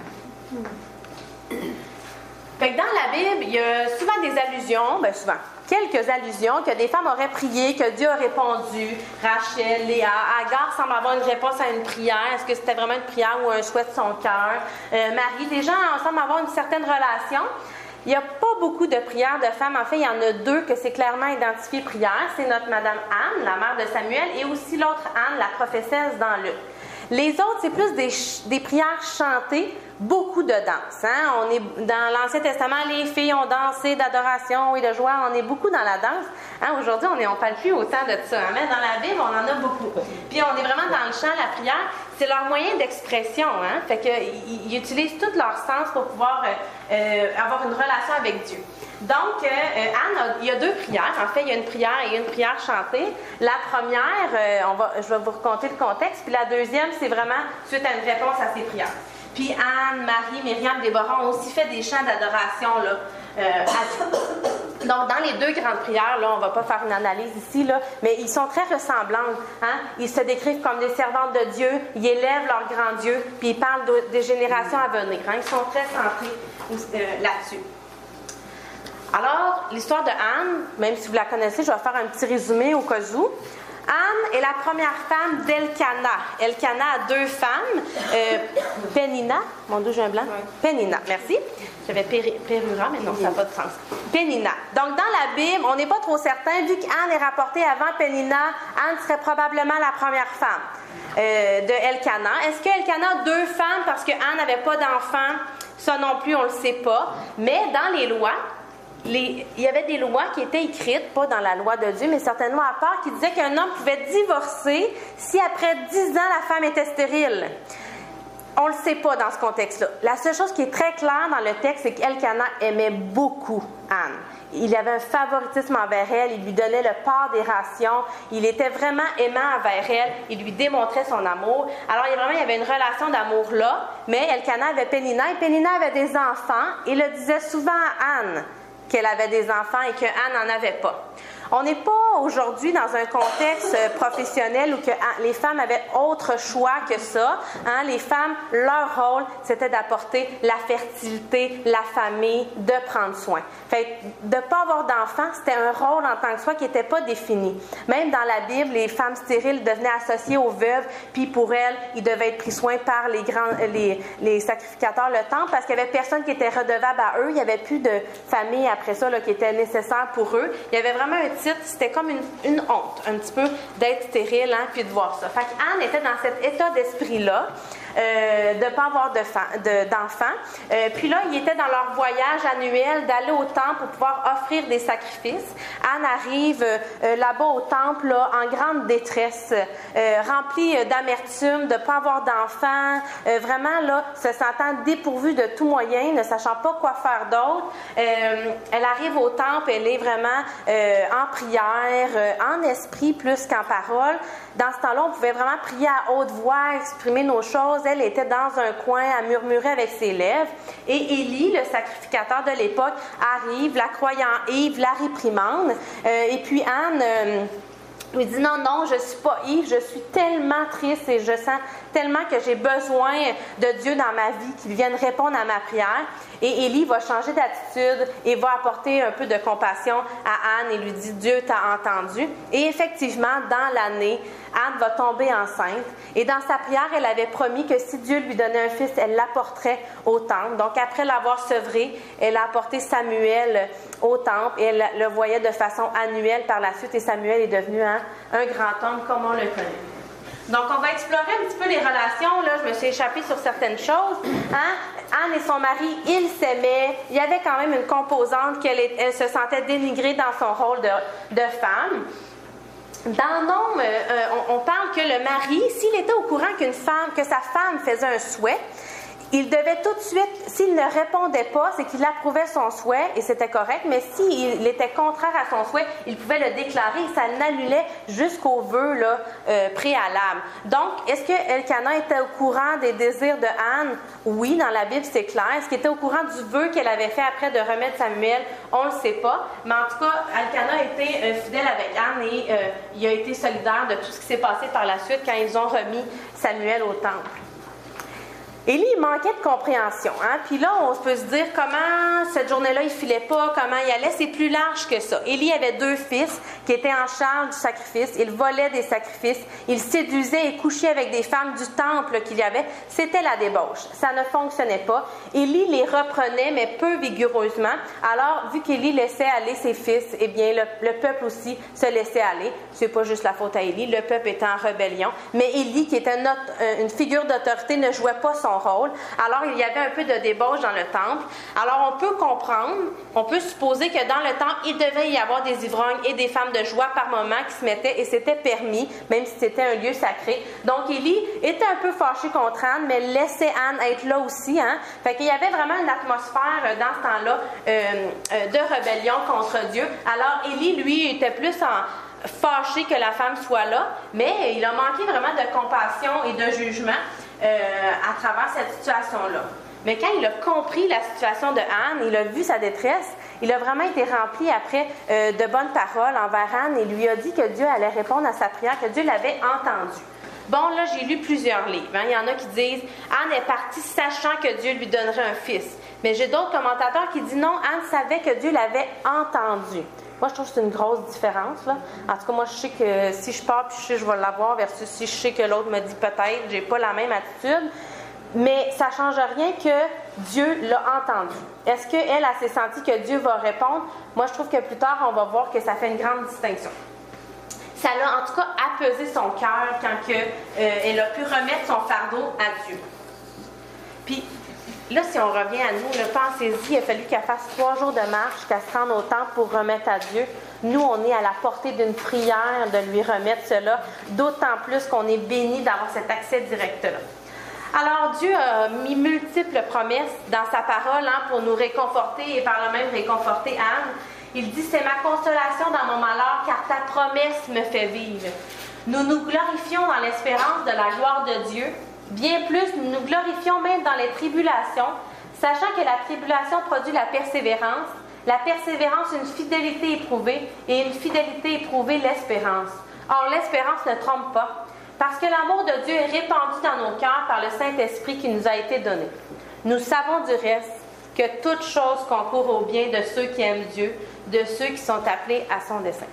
Fait que dans la Bible, il y a souvent des allusions, bien souvent, quelques allusions, que des femmes auraient prié, que Dieu a répondu. Rachel, Léa, Agar semble avoir une réponse à une prière. Est-ce que c'était vraiment une prière ou un souhait de son cœur? Euh, Marie, les gens semblent avoir une certaine relation. Il n'y a pas beaucoup de prières de femmes. En fait, il y en a deux que c'est clairement identifié prière. C'est notre Madame Anne, la mère de Samuel, et aussi l'autre Anne, la prophétesse dans Luc. Les autres, c'est plus des, des prières chantées, beaucoup de danse. Hein? On est dans l'Ancien Testament, les filles ont dansé d'adoration et de joie. On est beaucoup dans la danse. Hein? Aujourd'hui, on ne parle plus autant de ça. Hein? Mais dans la Bible, on en a beaucoup. Puis on est vraiment dans le chant, la prière. C'est leur moyen d'expression. Hein? Fait qu'ils ils utilisent tout leur sens pour pouvoir euh, euh, avoir une relation avec Dieu. Donc, euh, Anne, a, il y a deux prières. En fait, il y a une prière et une prière chantée. La première, euh, on va, je vais vous raconter le contexte. Puis la deuxième, c'est vraiment suite à une réponse à ces prières. Puis Anne, Marie, Myriam, Déborah ont aussi fait des chants d'adoration là, euh, à Dieu. Donc, dans les deux grandes prières, là, on ne va pas faire une analyse ici, là, mais ils sont très ressemblants. Hein? Ils se décrivent comme des servantes de Dieu, ils élèvent leur grand Dieu, puis ils parlent de, des générations à venir. Hein? Ils sont très centrés euh, là-dessus. Alors, l'histoire de Anne, même si vous la connaissez, je vais faire un petit résumé au cas où. Anne est la première femme d'Elkana. Elkana a deux femmes. Euh, Pénina, mon Dieu, j'ai un blanc. Oui. Pénina, merci. J'avais Péri, Pérura, mais non, ça n'a pas de sens. Pénina. Donc, dans la Bible, on n'est pas trop certain. Vu qu'Anne est rapportée avant Pénina, Anne serait probablement la première femme euh, de Elkana. Est-ce qu'Elkana a deux femmes parce qu'Anne n'avait pas d'enfants? Ça non plus, on ne le sait pas. Mais dans les lois, Les, il y avait des lois qui étaient écrites, pas dans la loi de Dieu, mais certainement à part, qui disaient qu'un homme pouvait divorcer si après dix ans la femme était stérile. On ne le sait pas dans ce contexte-là. La seule chose qui est très claire dans le texte, c'est qu'Elkana aimait beaucoup Anne. Il avait un favoritisme envers elle, il lui donnait le part des rations, il était vraiment aimant envers elle, il lui démontrait son amour. Alors, il y a vraiment, il y avait une relation d'amour là, mais Elkana avait Pénina, et Pénina avait des enfants, et le disait souvent à Anne qu'elle avait des enfants et que Anne n'en avait pas. On n'est pas aujourd'hui dans un contexte professionnel où que les femmes avaient autre choix que ça. Hein? Les femmes, leur rôle, c'était d'apporter la fertilité, la famille, de prendre soin. Fait de ne pas avoir d'enfants, c'était un rôle en tant que soi qui n'était pas défini. Même dans la Bible, les femmes stériles devenaient associées aux veuves, puis pour elles, ils devaient être pris soin par les, grands, les, les sacrificateurs, le temple, parce qu'il n'y avait personne qui était redevable à eux. Il n'y avait plus de famille après ça là, qui était nécessaire pour eux. Il y avait vraiment un titre, c'était comme une, une honte, un petit peu, d'être stérile, hein, puis de voir ça. Fait qu'Anne était dans cet état d'esprit-là, euh, de ne pas avoir de fa- de, d'enfants. Euh, puis là, ils étaient dans leur voyage annuel d'aller au temple pour pouvoir offrir des sacrifices. Anne arrive euh, là-bas au temple, là, en grande détresse, euh, remplie d'amertume, de ne pas avoir d'enfants, euh, vraiment, là, se sentant dépourvue de tout moyen, ne sachant pas quoi faire d'autre. Euh, elle arrive au temple, elle est vraiment euh, en prière, euh, en esprit plus qu'en parole. Dans ce temps-là, on pouvait vraiment prier à haute voix, exprimer nos choses. Elle était dans un coin à murmurer avec ses lèvres. Et Élie, le sacrificateur de l'époque, arrive, la croyant ivre, la réprimande. Euh, et puis Anne euh, lui dit non, non, je ne suis pas ivre, je suis tellement triste et je sens tellement que j'ai besoin de Dieu dans ma vie, qu'il vienne répondre à ma prière. Et Élie va changer d'attitude et va apporter un peu de compassion à Anne et lui dit « Dieu t'a entendu ». Et effectivement, dans l'année, Anne va tomber enceinte. Et dans sa prière, elle avait promis que si Dieu lui donnait un fils, elle l'apporterait au temple. Donc après l'avoir sevré, elle a apporté Samuel au temple et elle le voyait de façon annuelle par la suite. Et Samuel est devenu hein, un grand homme comme on le connaît. Donc, on va explorer un petit peu les relations. Là, je me suis échappée sur certaines choses. Hein? Anne et son mari, ils s'aimaient. Il y avait quand même une composante qu'elle elle se sentait dénigrée dans son rôle de, de femme. Dans Nôme, euh, on, on parle que le mari, s'il était au courant qu'une femme, que sa femme faisait un souhait, il devait tout de suite, s'il ne répondait pas, c'est qu'il approuvait son souhait et c'était correct, mais s'il était contraire à son souhait, il pouvait le déclarer et ça l'annulait jusqu'au vœu là, euh, préalable. Donc, est-ce que Elkana était au courant des désirs de Anne? Oui, dans la Bible, c'est clair. Est-ce qu'il était au courant du vœu qu'elle avait fait après de remettre Samuel? On ne le sait pas. Mais en tout cas, Elkana était euh, fidèle avec Anne et euh, il a été solidaire de tout ce qui s'est passé par la suite quand ils ont remis Samuel au temple. Élie, il manquait de compréhension. Hein? Puis là, on peut se dire comment cette journée-là, il filait pas, comment il allait. C'est plus large que ça. Élie avait deux fils qui étaient en charge du sacrifice. Il volait des sacrifices. Il séduisait et couchait avec des femmes du temple qu'il y avait. C'était la débauche. Ça ne fonctionnait pas. Élie les reprenait, mais peu vigoureusement. Alors, vu qu'Élie laissait aller ses fils, eh bien, le, le peuple aussi se laissait aller. C'est pas juste la faute à Élie. Le peuple était en rébellion. Mais Élie, qui était une, une figure d'autorité, ne jouait pas son rôle. Alors, il y avait un peu de débauche dans le temple. Alors, on peut comprendre, on peut supposer que dans le temple, il devait y avoir des ivrognes et des femmes de joie par moment qui se mettaient, et c'était permis, même si c'était un lieu sacré. Donc, Élie était un peu fâché contre Anne, mais laissait Anne être là aussi. Hein? Fait qu'il y avait vraiment une atmosphère dans ce temps-là euh, euh, de rébellion contre Dieu. Alors, Élie, lui, était plus en fâché que la femme soit là, mais il a manqué vraiment de compassion et de jugement euh, à travers cette situation-là. Mais quand il a compris la situation de Anne, il a vu sa détresse, il a vraiment été rempli après euh, de bonnes paroles envers Anne et lui a dit que Dieu allait répondre à sa prière, que Dieu l'avait entendu. Bon, là, j'ai lu plusieurs livres. Hein. Il y en a qui disent « Anne est partie sachant que Dieu lui donnerait un fils ». Mais j'ai d'autres commentateurs qui disent « Non, Anne savait que Dieu l'avait entendu ». Moi, je trouve que c'est une grosse différence. Là. En tout cas, moi, je sais que si je pars puis je sais que je vais l'avoir versus si je sais que l'autre me dit peut-être, j'ai pas la même attitude. Mais ça ne change rien que Dieu l'a entendu. Est-ce qu'elle, elle, elle s'est sentie que Dieu va répondre? Moi, je trouve que plus tard, on va voir que ça fait une grande distinction. Ça l'a en tout cas apaisé son cœur quand que, euh, elle a pu remettre son fardeau à Dieu. Puis, là, si on revient à nous, là, pensez-y, il a fallu qu'elle fasse trois jours de marche, qu'elle se rende au temple pour remettre à Dieu. Nous, on est à la portée d'une prière de lui remettre cela, d'autant plus qu'on est béni d'avoir cet accès direct-là. Alors, Dieu a mis multiples promesses dans sa parole hein, pour nous réconforter et par le même réconforter Anne. Il dit, c'est ma consolation dans mon malheur, car ta promesse me fait vivre. Nous nous glorifions dans l'espérance de la gloire de Dieu. Bien plus, nous nous glorifions même dans les tribulations, sachant que la tribulation produit la persévérance, la persévérance une fidélité éprouvée, et une fidélité éprouvée l'espérance. Or, l'espérance ne trompe pas, parce que l'amour de Dieu est répandu dans nos cœurs par le Saint-Esprit qui nous a été donné. Nous savons du reste que toute chose concourt au bien de ceux qui aiment Dieu, de ceux qui sont appelés à son dessein.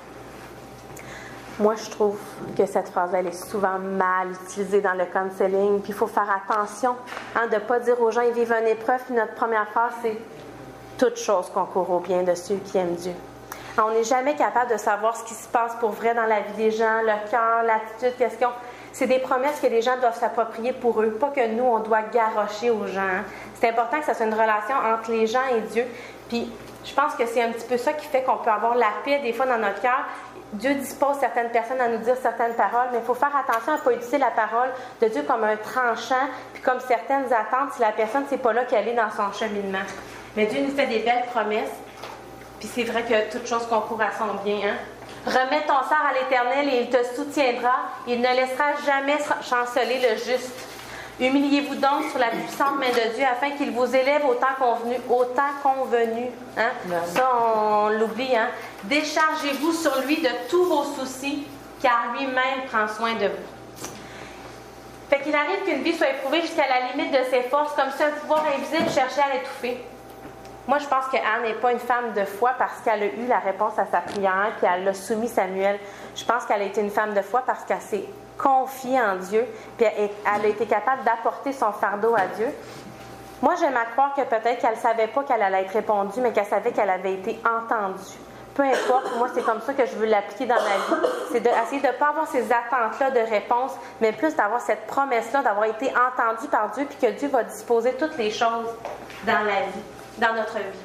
Moi, je trouve que cette phrase-là, elle est souvent mal utilisée dans le counseling, puis il faut faire attention hein, de ne pas dire aux gens, ils vivent une épreuve, puis notre première phrase, c'est « toute chose concourt au bien de ceux qui aiment Dieu ». On n'est jamais capable de savoir ce qui se passe pour vrai dans la vie des gens, le cœur, l'attitude, qu'est-ce qu'ils ont. C'est des promesses que les gens doivent s'approprier pour eux, pas que nous, on doit garrocher aux gens. Hein. C'est important que ça soit une relation entre les gens et Dieu. Puis, je pense que c'est un petit peu ça qui fait qu'on peut avoir la paix des fois dans notre cœur. Dieu dispose certaines personnes à nous dire certaines paroles, mais il faut faire attention à ne pas utiliser la parole de Dieu comme un tranchant, puis comme certaines attentes si la personne, c'est pas là qu'elle est dans son cheminement. Mais Dieu nous fait des belles promesses, puis c'est vrai que toute chose concourt à son bien. Hein? Remets ton sort à l'Éternel et il te soutiendra. Il ne laissera jamais chanceler le juste. Humiliez-vous donc sur la puissante main de Dieu afin qu'il vous élève au temps convenu. Au temps convenu. Hein? Ça, on l'oublie. Hein? Déchargez-vous sur lui de tous vos soucis, car lui-même prend soin de vous. Fait qu'il arrive qu'une vie soit éprouvée jusqu'à la limite de ses forces, comme si un pouvoir invisible cherchait à l'étouffer. Moi, je pense qu'Anne n'est pas une femme de foi parce qu'elle a eu la réponse à sa prière puis elle a soumis Samuel. Je pense qu'elle a été une femme de foi parce qu'elle s'est confiée en Dieu puis elle a été capable d'apporter son fardeau à Dieu. Moi, j'aime à croire que peut-être qu'elle ne savait pas qu'elle allait être répondue, mais qu'elle savait qu'elle avait été entendue. peu importe, moi, c'est comme ça que je veux l'appliquer dans ma vie. C'est d'essayer de ne pas avoir ces attentes-là de réponse, mais plus d'avoir cette promesse-là, d'avoir été entendu par Dieu, puis que Dieu va disposer toutes les choses dans la vie, dans notre vie.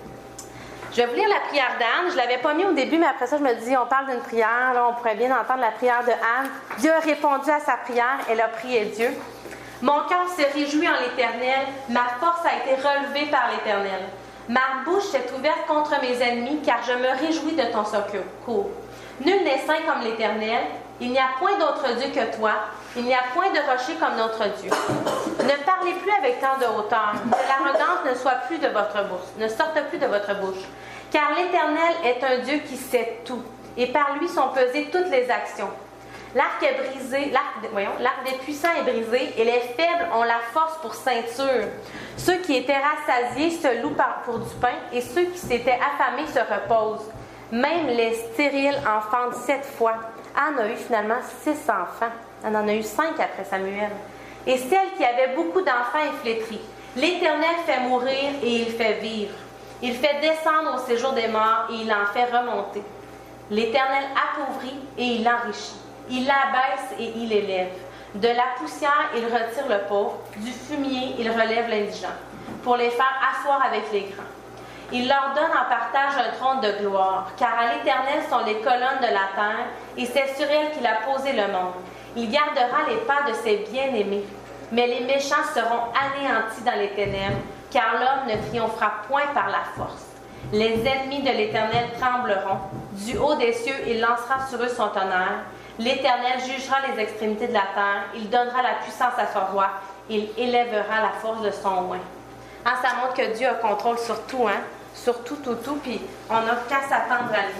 Je vais vous lire la prière d'Anne. Je ne l'avais pas mis au début, mais après ça, je me dis, on parle d'une prière, là, on pourrait bien entendre la prière de Anne. Dieu a répondu à sa prière, elle a prié Dieu. Mon cœur s'est réjoui en l'Éternel, ma force a été relevée par l'Éternel. Ma bouche s'est ouverte contre mes ennemis, car je me réjouis de ton secours. Nul n'est saint comme l'Éternel, il n'y a point d'autre Dieu que toi, il n'y a point de rocher comme notre Dieu. Ne parlez plus avec tant de hauteur, que l'arrogance ne soit plus de votre bouche, ne sorte plus de votre bouche. Car l'Éternel est un Dieu qui sait tout, et par lui sont pesées toutes les actions. L'arc est brisé, l'arc, voyons, l'arc des puissants est brisé, et les faibles ont la force pour ceinture. Ceux qui étaient rassasiés se louent pour du pain, et ceux qui s'étaient affamés se reposent. Même les stériles enfantent sept fois. Anne a eu finalement six enfants. Elle en a eu cinq après Samuel. Et celle qui avait beaucoup d'enfants est flétrie. L'Éternel fait mourir et il fait vivre. Il fait descendre au séjour des morts et il en fait remonter. L'Éternel appauvrit et il enrichit. Il l'abaisse et il élève. De la poussière, il retire le pauvre. Du fumier, il relève l'indigent, pour les faire asseoir avec les grands. Il leur donne en partage un trône de gloire, car à l'Éternel sont les colonnes de la terre, et c'est sur elles qu'il a posé le monde. Il gardera les pas de ses bien-aimés, mais les méchants seront anéantis dans les ténèbres, car l'homme ne triomphera point par la force. Les ennemis de l'Éternel trembleront. Du haut des cieux, il lancera sur eux son tonnerre. L'Éternel jugera les extrémités de la terre. Il donnera la puissance à son roi. Il élèvera la force de son oint. Hein, ça montre que Dieu a contrôle sur tout, hein? Sur tout, tout, tout, puis on n'a qu'à s'attendre à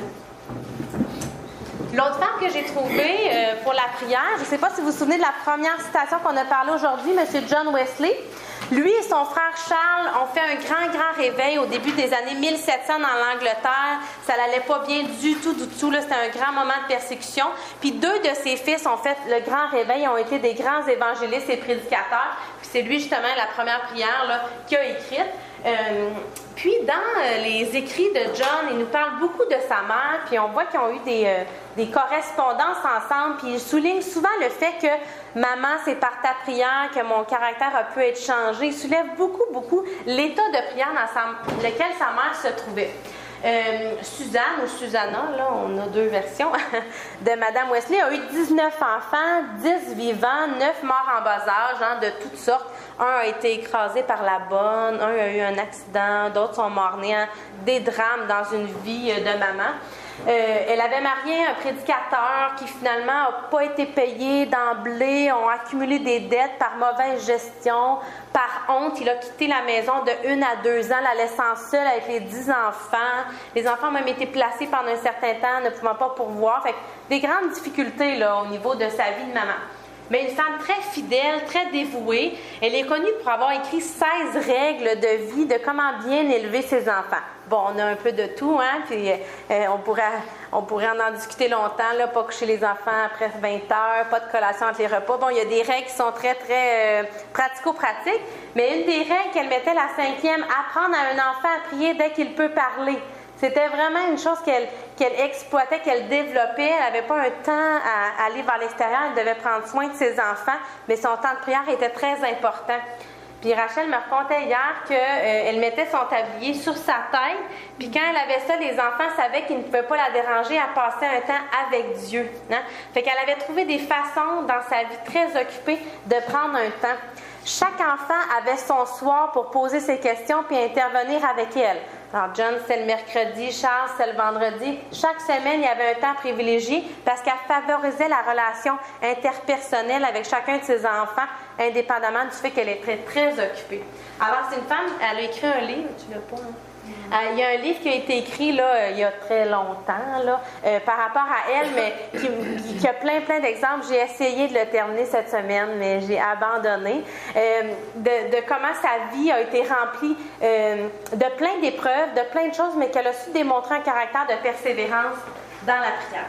lui. L'autre femme que j'ai trouvée euh, pour la prière, je ne sais pas si vous vous souvenez de la première citation qu'on a parlé aujourd'hui, M. John Wesley. Lui et son frère Charles ont fait un grand, grand réveil au début des années mille sept cents dans l'Angleterre. Ça n'allait pas bien du tout, du tout. Là, c'était un grand moment de persécution. Puis deux de ses fils ont fait le grand réveil, ont été des grands évangélistes et prédicateurs. Puis c'est lui, justement, la première prière là, qu'il a écrite. Euh, puis dans euh, les écrits de John, il nous parle beaucoup de sa mère, puis on voit qu'ils ont eu des, euh, des correspondances ensemble, puis il souligne souvent le fait que maman, c'est par ta prière que mon caractère a pu être changé. Il soulève beaucoup, beaucoup l'état de prière dans sa, lequel sa mère se trouvait. Euh, Suzanne ou Susanna, là, on a deux versions, de Madame Wesley, a eu dix-neuf enfants, dix vivants, neuf morts en bas âge, hein, de toutes sortes. Un a été écrasé par la bonne, un a eu un accident, d'autres sont morts-nés, hein, des drames dans une vie de maman. Euh, elle avait marié un prédicateur qui finalement n'a pas été payé d'emblée, ont accumulé des dettes par mauvaise gestion, par honte. Il a quitté la maison de une à deux ans, la laissant seule avec les dix enfants. Les enfants ont même été placés pendant un certain temps, ne pouvant pas pourvoir. Fait que des grandes difficultés là, au niveau de sa vie de maman. Mais une femme très fidèle, très dévouée. Elle est connue pour avoir écrit seize règles de vie de comment bien élever ses enfants. Bon, on a un peu de tout, hein, puis euh, on, pourrait, on pourrait en, en discuter longtemps, là, pas coucher les enfants après vingt heures, pas de collation entre les repas. Bon, il y a des règles qui sont très, très euh, pratico-pratiques, mais une des règles qu'elle mettait, la cinquième, apprendre à un enfant à prier dès qu'il peut parler. C'était vraiment une chose qu'elle, qu'elle exploitait, qu'elle développait. Elle n'avait pas un temps à, à aller vers l'extérieur. Elle devait prendre soin de ses enfants, mais son temps de prière était très important. Puis Rachel me racontait hier qu'elle euh, mettait son tablier sur sa tête, puis quand elle avait ça, les enfants savaient qu'ils ne pouvaient pas la déranger à passer un temps avec Dieu. Hein? Fait qu'elle avait trouvé des façons dans sa vie très occupée de prendre un temps. Chaque enfant avait son soir pour poser ses questions puis intervenir avec elle. Alors, John, c'est le mercredi, Charles, c'est le vendredi. Chaque semaine, il y avait un temps privilégié parce qu'elle favorisait la relation interpersonnelle avec chacun de ses enfants, indépendamment du fait qu'elle était très occupée. Alors, c'est une femme, elle a écrit un livre, tu l'as pas, hein? Euh, il y a un livre qui a été écrit là, il y a très longtemps là, euh, par rapport à elle, mais qui, qui, qui a plein, plein d'exemples. J'ai essayé de le terminer cette semaine, mais j'ai abandonné. Euh, de, de comment sa vie a été remplie euh, de plein d'épreuves, de plein de choses, mais qu'elle a su démontrer un caractère de persévérance dans la prière.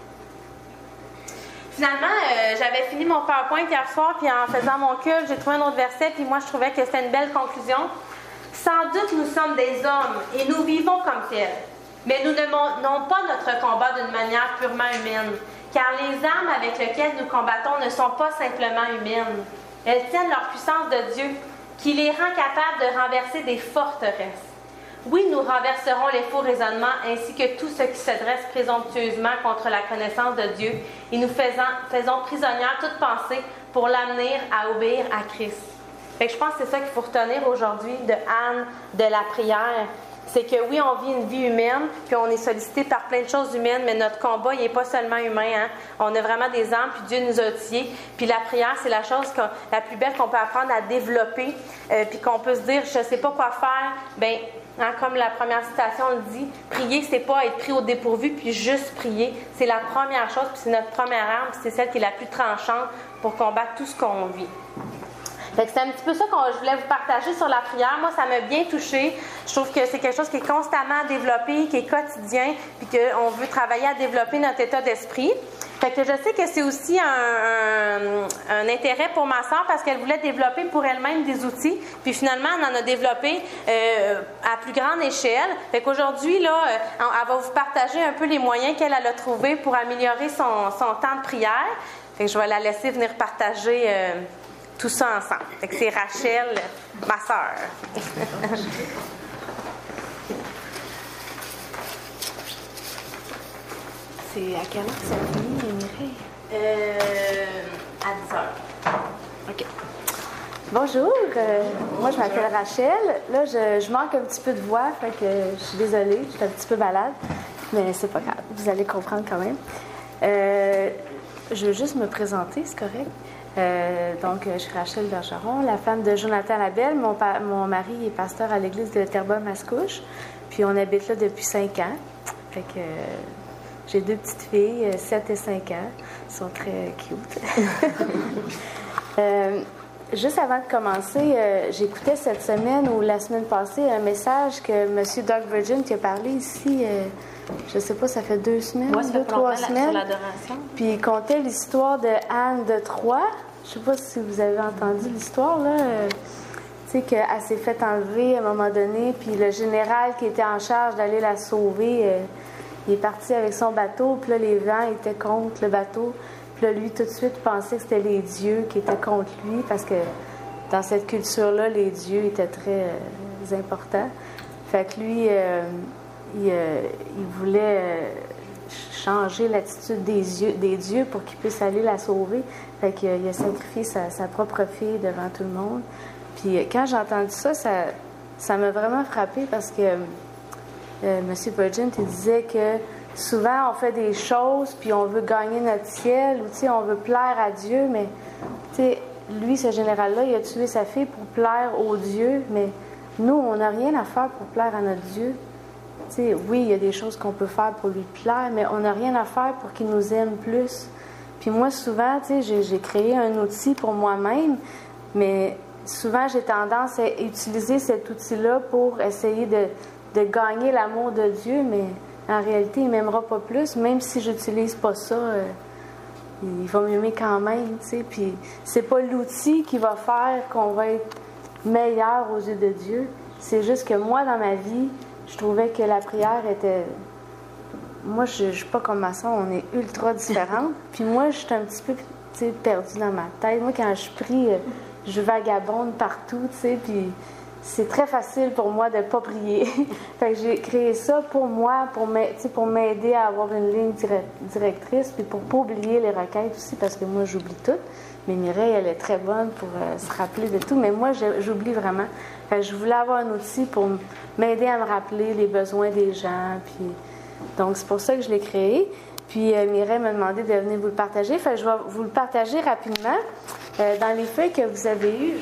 Finalement, euh, j'avais fini mon PowerPoint hier soir, puis en faisant mon culte, j'ai trouvé un autre verset, puis moi, je trouvais que c'était une belle conclusion. Sans doute, nous sommes des hommes et nous vivons comme tels. Mais nous ne menons pas notre combat d'une manière purement humaine, car les armes avec lesquelles nous combattons ne sont pas simplement humaines. Elles tiennent leur puissance de Dieu, qui les rend capables de renverser des forteresses. Oui, nous renverserons les faux raisonnements ainsi que tout ce qui se dresse présomptueusement contre la connaissance de Dieu, et nous faisons, faisons prisonnière toute pensée pour l'amener à obéir à Christ. Fait que je pense que c'est ça qu'il faut retenir aujourd'hui de Anne, de la prière. C'est que oui, on vit une vie humaine, puis on est sollicité par plein de choses humaines, mais notre combat, il n'est pas seulement humain. Hein? On a vraiment des armes, puis Dieu nous a outillés. Puis la prière, c'est la chose la plus belle qu'on peut apprendre à développer, euh, puis qu'on peut se dire, je ne sais pas quoi faire. Bien, hein, comme la première citation le dit, prier, c'est pas être pris au dépourvu, puis juste prier. C'est la première chose, puis c'est notre première arme, puis c'est celle qui est la plus tranchante pour combattre tout ce qu'on vit. Fait que c'est un petit peu ça que je voulais vous partager sur la prière. Moi, ça m'a bien touchée. Je trouve que c'est quelque chose qui est constamment développé, qui est quotidien, puis qu'on veut travailler à développer notre état d'esprit. Fait que je sais que c'est aussi un, un, un intérêt pour ma soeur parce qu'elle voulait développer pour elle-même des outils. Puis finalement, elle en a développé euh, à plus grande échelle. Fait qu'aujourd'hui, là, elle va vous partager un peu les moyens qu'elle a trouvés pour améliorer son, son temps de prière. Fait que je vais la laisser venir partager euh, tout ça ensemble. Fait que c'est Rachel, ma sœur. C'est à quelle heure ça finit, Mireille? Euh, à dix heures. OK. Bonjour, euh, moi je m'appelle Rachel. Là, je, je manque un petit peu de voix, fait que je suis désolée, je suis un petit peu malade, mais c'est pas grave, vous allez comprendre quand même. Euh, je veux juste me présenter, c'est correct? Euh, donc, je suis Rachel Bergeron, la femme de Jonathan Labelle. Mon, pa- mon mari est pasteur à l'église de Terrebonne-Mascouche, puis on habite là depuis cinq ans. Fait que euh, j'ai deux petites filles, sept et cinq ans. Elles sont très cute. euh, juste avant de commencer, euh, j'écoutais cette semaine ou la semaine passée un message que M. Doug Virgin qui a parlé ici. Euh, je sais pas, ça fait deux semaines, Moi, ça deux, fait trois semaines. Sur l'adoration. Puis il contait l'histoire de Anne de Troyes. Je sais pas si vous avez entendu l'histoire, là. Euh, tu sais, qu'elle s'est fait enlever à un moment donné, puis le général qui était en charge d'aller la sauver, euh, il est parti avec son bateau, puis là, les vents étaient contre le bateau. Puis là, lui, tout de suite, pensait que c'était les dieux qui étaient contre lui, parce que dans cette culture-là, les dieux étaient très euh, importants. Fait que lui... Euh, Il, euh, il voulait euh, changer l'attitude des, yeux, des dieux pour qu'il puisse aller la sauver. Fait qu'il euh, il a sacrifié sa, sa propre fille devant tout le monde. Puis euh, quand j'ai entendu ça, ça, ça m'a vraiment frappée parce que euh, M. Virgin il disait que souvent on fait des choses puis on veut gagner notre ciel ou on veut plaire à Dieu, mais lui, ce général-là, il a tué sa fille pour plaire aux dieux, mais nous, on n'a rien à faire pour plaire à notre Dieu. T'sais, oui, il y a des choses qu'on peut faire pour lui plaire, mais on n'a rien à faire pour qu'il nous aime plus. Puis moi, souvent, j'ai, j'ai créé un outil pour moi-même, mais souvent, j'ai tendance à utiliser cet outil-là pour essayer de, de gagner l'amour de Dieu, mais en réalité, il ne m'aimera pas plus, même si je n'utilise pas ça. Euh, il va m'aimer quand même. T'sais. Puis c'est pas l'outil qui va faire qu'on va être meilleur aux yeux de Dieu. C'est juste que moi, dans ma vie, je trouvais que la prière était... Moi, je ne suis pas comme ma soeur, on est ultra différentes. Puis moi, je suis un petit peu perdue dans ma tête. Moi, quand je prie, je vagabonde partout, tu sais, puis c'est très facile pour moi de ne pas prier. Fait que j'ai créé ça pour moi, pour m'aider à avoir une ligne directrice, puis pour ne pas oublier les requêtes aussi, parce que moi, j'oublie tout. Mais Mireille, elle est très bonne pour euh, se rappeler de tout. Mais moi, j'oublie vraiment. Fait que je voulais avoir un outil pour m'aider à me rappeler les besoins des gens. Puis, donc, c'est pour ça que je l'ai créé. Puis, euh, Mireille m'a demandé de venir vous le partager. Fait que je vais vous le partager rapidement. Euh, dans les feuilles que vous avez eues...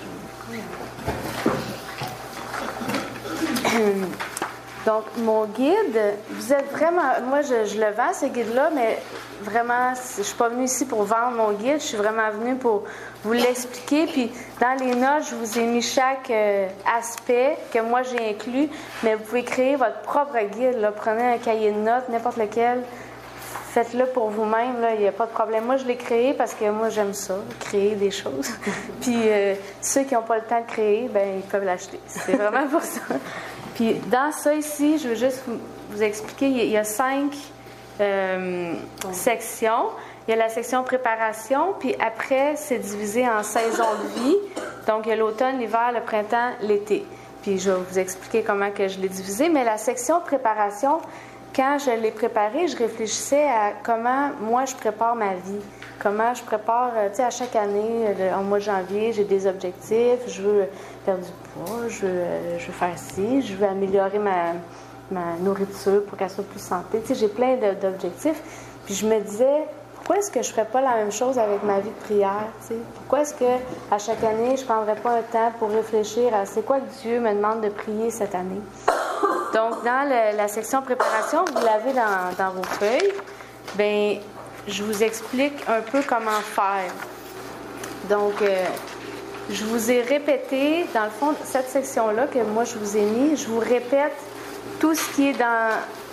Donc, mon guide, vous êtes vraiment... Moi, je, je le vends, ce guide-là, mais vraiment, je ne suis pas venue ici pour vendre mon guide. Je suis vraiment venue pour vous l'expliquer. Puis, dans les notes, je vous ai mis chaque euh, aspect que moi, j'ai inclus. Mais vous pouvez créer votre propre guide. Là. Prenez un cahier de notes, n'importe lequel. Faites-le pour vous-même. Il n'y a pas de problème. Moi, je l'ai créé parce que moi, j'aime ça, créer des choses. Puis, euh, ceux qui n'ont pas le temps de créer, ben ils peuvent l'acheter. C'est vraiment pour ça. Puis dans ça ici, je veux juste vous expliquer, il y a cinq euh, sections. Il y a la section préparation, puis après, c'est divisé en saisons de vie. Donc, il y a l'automne, l'hiver, le printemps, l'été. Puis, je vais vous expliquer comment que je l'ai divisé. Mais la section préparation, quand je l'ai préparée, je réfléchissais à comment, moi, je prépare ma vie. Comment je prépare, tu sais, à chaque année, en mois de janvier, j'ai des objectifs. Je veux perdre du poids, je veux, je veux faire ci, je veux améliorer ma, ma nourriture pour qu'elle soit plus santé. Tu sais, j'ai plein de, d'objectifs. Puis, je me disais... Pourquoi est-ce que je ne ferais pas la même chose avec ma vie de prière? T'sais? Pourquoi est-ce qu'à chaque année, je ne prendrais pas un temps pour réfléchir à c'est quoi que Dieu me demande de prier cette année? Donc, dans le, la section préparation, vous l'avez dans, dans vos feuilles, bien, je vous explique un peu comment faire. Donc, euh, je vous ai répété, dans le fond, cette section-là que moi, je vous ai mis, je vous répète tout ce qui est dans...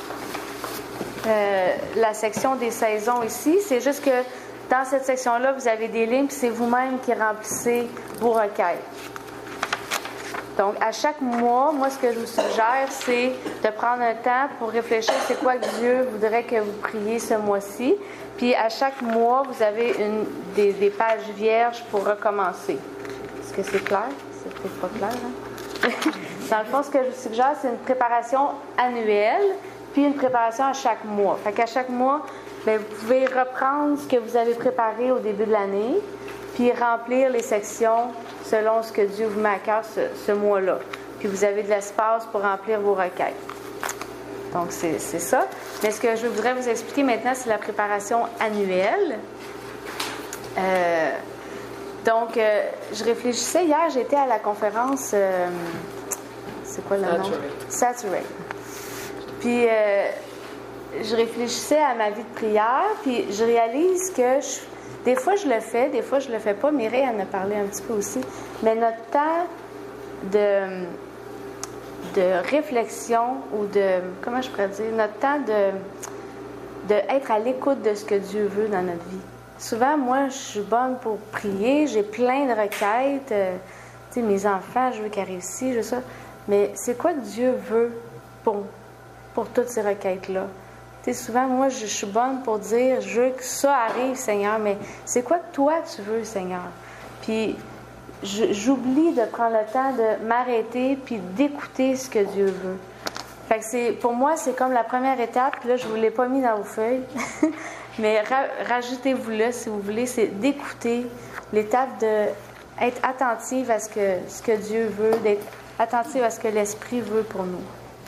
Euh, la section des saisons ici. C'est juste que dans cette section-là, vous avez des lignes, puis c'est vous-même qui remplissez vos requêtes. Donc, à chaque mois, moi, ce que je vous suggère, c'est de prendre un temps pour réfléchir c'est quoi que Dieu voudrait que vous priez ce mois-ci. Puis, à chaque mois, vous avez une, des, des pages vierges pour recommencer. Est-ce que c'est clair? C'est peut-être pas clair, hein? Dans le fond, ce que je vous suggère, c'est une préparation annuelle, puis une préparation à chaque mois. Fait qu'à chaque mois, bien, vous pouvez reprendre ce que vous avez préparé au début de l'année, puis remplir les sections selon ce que Dieu vous met à cœur ce, ce mois-là. Puis vous avez de l'espace pour remplir vos requêtes. Donc, c'est, c'est ça. Mais ce que je voudrais vous expliquer maintenant, c'est la préparation annuelle. Euh, donc, euh, je réfléchissais hier, j'étais à la conférence... Euh, c'est quoi le nom? Saturate. Puis, euh, je réfléchissais à ma vie de prière, puis je réalise que je, des fois je le fais, des fois je le fais pas. Mireille en a parlé un petit peu aussi. Mais notre temps de, de réflexion ou de, comment je pourrais dire, notre temps de, de être à l'écoute de ce que Dieu veut dans notre vie. Souvent, moi, je suis bonne pour prier, j'ai plein de requêtes. Euh, tu sais, mes enfants, je veux qu'ils réussissent, je veux ça. Mais c'est quoi que Dieu veut pour pour toutes ces requêtes-là? Tu sais, souvent, moi, je, je suis bonne pour dire, je veux que ça arrive, Seigneur, mais c'est quoi que toi, tu veux, Seigneur? Puis, je, j'oublie de prendre le temps de m'arrêter puis d'écouter ce que Dieu veut. Fait que c'est, pour moi, c'est comme la première étape, puis là, je ne vous l'ai pas mis dans vos feuilles, mais ra, rajoutez-vous-le, si vous voulez, c'est d'écouter l'étape d'être attentive à ce que, ce que Dieu veut, d'être attentive à ce que l'Esprit veut pour nous.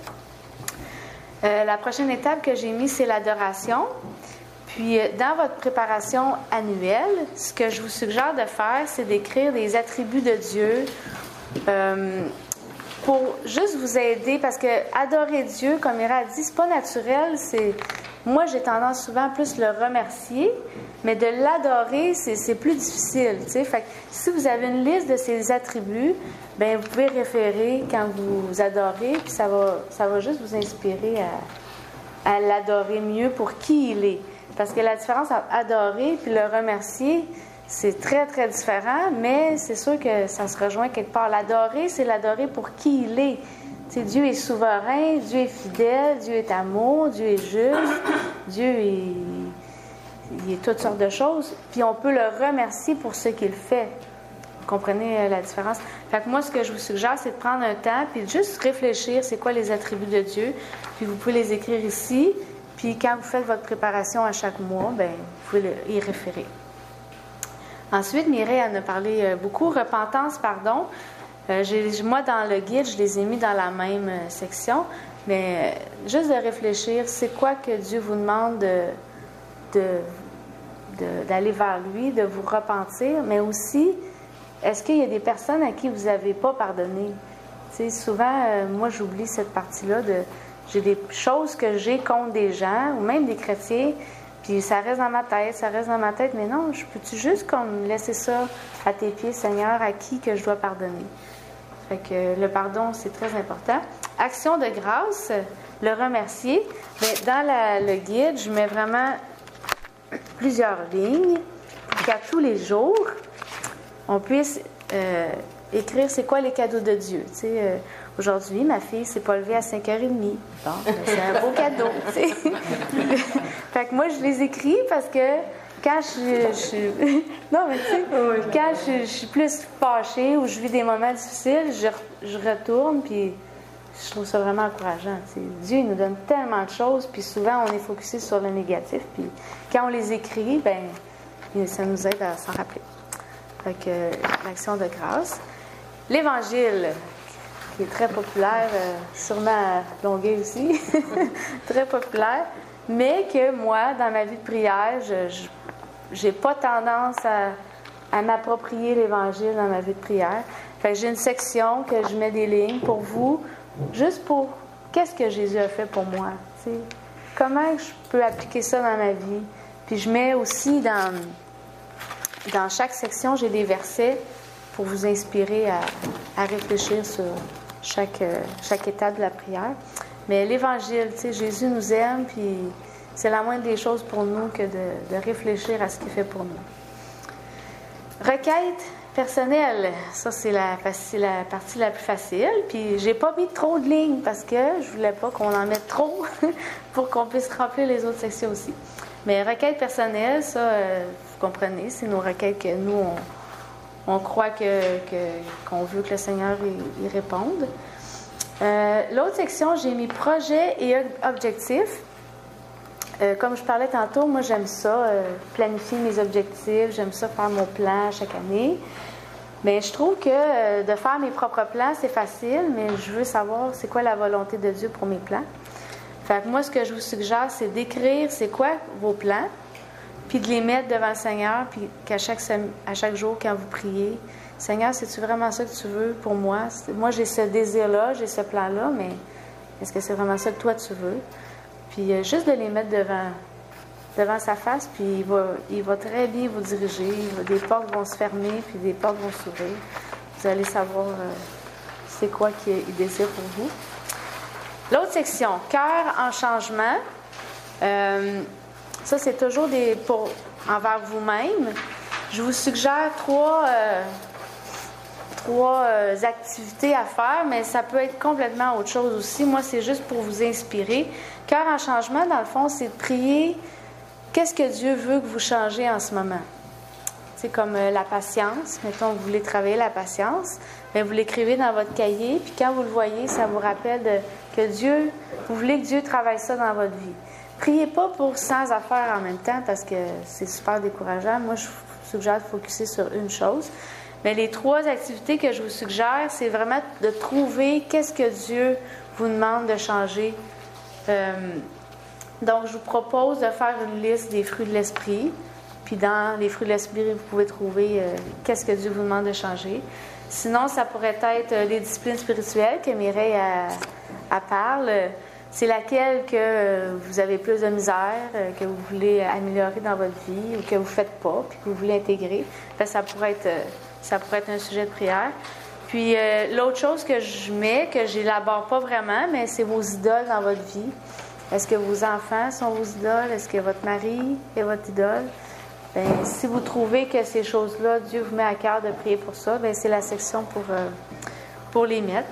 Euh, la prochaine étape que j'ai mise, c'est l'adoration. Puis, euh, dans votre préparation annuelle, ce que je vous suggère de faire, c'est d'écrire des attributs de Dieu euh, pour juste vous aider, parce que adorer Dieu, comme Ira a dit, c'est pas naturel. C'est... Moi, j'ai tendance souvent à plus le remercier, mais de l'adorer, c'est, c'est plus difficile. T'sais? Fait que si vous avez une liste de ces attributs, bien, vous pouvez référer quand vous adorez, puis ça va, ça va juste vous inspirer à, à l'adorer mieux pour qui il est. Parce que la différence entre adorer puis le remercier, c'est très, très différent, mais c'est sûr que ça se rejoint quelque part. L'adorer, c'est l'adorer pour qui il est. T'sais, Dieu est souverain, Dieu est fidèle, Dieu est amour, Dieu est juste, Dieu est, il est toutes sortes de choses. Puis on peut le remercier pour ce qu'il fait. Vous comprenez la différence? Fait que moi, ce que je vous suggère, c'est de prendre un temps puis de juste réfléchir c'est quoi les attributs de Dieu. Puis vous pouvez les écrire ici. Puis quand vous faites votre préparation à chaque mois, bien, vous pouvez le, y référer. Ensuite, Mireille en a parlé beaucoup. Repentance, pardon. Euh, j'ai, moi, dans le guide, je les ai mis dans la même euh, section. Mais euh, juste de réfléchir, c'est quoi que Dieu vous demande de, de, de, d'aller vers lui, de vous repentir, mais aussi, est-ce qu'il y a des personnes à qui vous n'avez pas pardonné? Tu sais, souvent, euh, moi, j'oublie cette partie-là. De, j'ai des choses que j'ai contre des gens, ou même des chrétiens, puis ça reste dans ma tête, ça reste dans ma tête, mais non, je peux-tu juste comme laisser ça à tes pieds, Seigneur, à qui que je dois pardonner? Fait que le pardon, c'est très important. Action de grâce, le remercier. Bien, dans la, le guide, je mets vraiment plusieurs lignes pour qu'à tous les jours, on puisse euh, écrire c'est quoi les cadeaux de Dieu. Tu sais, euh, aujourd'hui, ma fille s'est pas levée à cinq heures trente. Bon, ben, c'est un beau cadeau. Tu sais. Fait que moi, je les écris parce que quand je, je non mais tu sais, quand je, je suis plus fâchée ou je vis des moments difficiles, je, je retourne puis je trouve ça vraiment encourageant. Tu sais. Dieu il nous donne tellement de choses, puis souvent on est focusé sur le négatif, puis quand on les écrit, ben ça nous aide à s'en rappeler. Fait que euh, l'action de grâce, l'Évangile qui est très populaire, euh, sûrement à Longueuil aussi, très populaire. Mais que moi, dans ma vie de prière, je n'ai pas tendance à, à m'approprier l'Évangile dans ma vie de prière. Fait que j'ai une section que je mets des lignes pour vous, juste pour qu'est-ce que Jésus a fait pour moi. T'sais? Comment je peux appliquer ça dans ma vie. Puis je mets aussi dans, dans chaque section, j'ai des versets pour vous inspirer à, à réfléchir sur chaque, chaque étape de la prière. Mais l'Évangile, tu sais, Jésus nous aime, puis c'est la moindre des choses pour nous que de, de réfléchir à ce qu'il fait pour nous. Requête personnelle, ça c'est la, la partie la plus facile. Puis j'ai pas mis trop de lignes parce que je voulais pas qu'on en mette trop pour qu'on puisse remplir les autres sections aussi. Mais requête personnelle, ça, euh, vous comprenez, c'est nos requêtes que nous, on, on croit que, que, qu'on veut que le Seigneur y, y réponde. Euh, l'autre section, j'ai mis projet et objectifs. Euh, comme je parlais tantôt, moi j'aime ça, euh, planifier mes objectifs, j'aime ça faire mon plan chaque année. Mais je trouve que euh, de faire mes propres plans, c'est facile, mais je veux savoir c'est quoi la volonté de Dieu pour mes plans. Fait que moi, ce que je vous suggère, c'est d'écrire c'est quoi vos plans, puis de les mettre devant le Seigneur, puis qu'à chaque, à chaque jour, quand vous priez, Seigneur, c'est-tu vraiment ça que tu veux pour moi? Moi, j'ai ce désir-là, j'ai ce plan-là, mais est-ce que c'est vraiment ça que toi, tu veux? Puis euh, juste de les mettre devant, devant sa face, puis il va, il va très bien vous diriger. Va, des portes vont se fermer, puis des portes vont s'ouvrir. Vous allez savoir euh, c'est quoi qu'il désire pour vous. L'autre section, cœur en changement. Euh, ça, c'est toujours des pour envers vous-même. Je vous suggère trois... Euh, trois euh, activités à faire, mais ça peut être complètement autre chose aussi. Moi, c'est juste pour vous inspirer. Cœur en changement, dans le fond, c'est de prier qu'est-ce que Dieu veut que vous changez en ce moment. C'est comme euh, la patience. Mettons, vous voulez travailler la patience, bien, vous l'écrivez dans votre cahier, puis quand vous le voyez, ça vous rappelle de, que Dieu, vous voulez que Dieu travaille ça dans votre vie. Priez pas pour cent affaires en même temps, parce que c'est super décourageant. Moi, je vous suggère de focusser sur une chose. Mais les trois activités que je vous suggère, c'est vraiment de trouver qu'est-ce que Dieu vous demande de changer. Euh, donc, je vous propose de faire une liste des fruits de l'esprit. Puis dans les fruits de l'esprit, vous pouvez trouver euh, qu'est-ce que Dieu vous demande de changer. Sinon, ça pourrait être euh, les disciplines spirituelles que Mireille a, a parle. C'est laquelle que euh, vous avez plus de misère, euh, que vous voulez améliorer dans votre vie ou que vous ne faites pas, puis que vous voulez intégrer. Fait, ça pourrait être... Euh, Ça pourrait être un sujet de prière. Puis euh, l'autre chose que je mets, que je n'élabore pas vraiment, mais c'est vos idoles dans votre vie. Est-ce que vos enfants sont vos idoles? Est-ce que votre mari est votre idole? Bien, si vous trouvez que ces choses-là, Dieu vous met à cœur de prier pour ça, bien, c'est la section pour, euh, pour les mettre.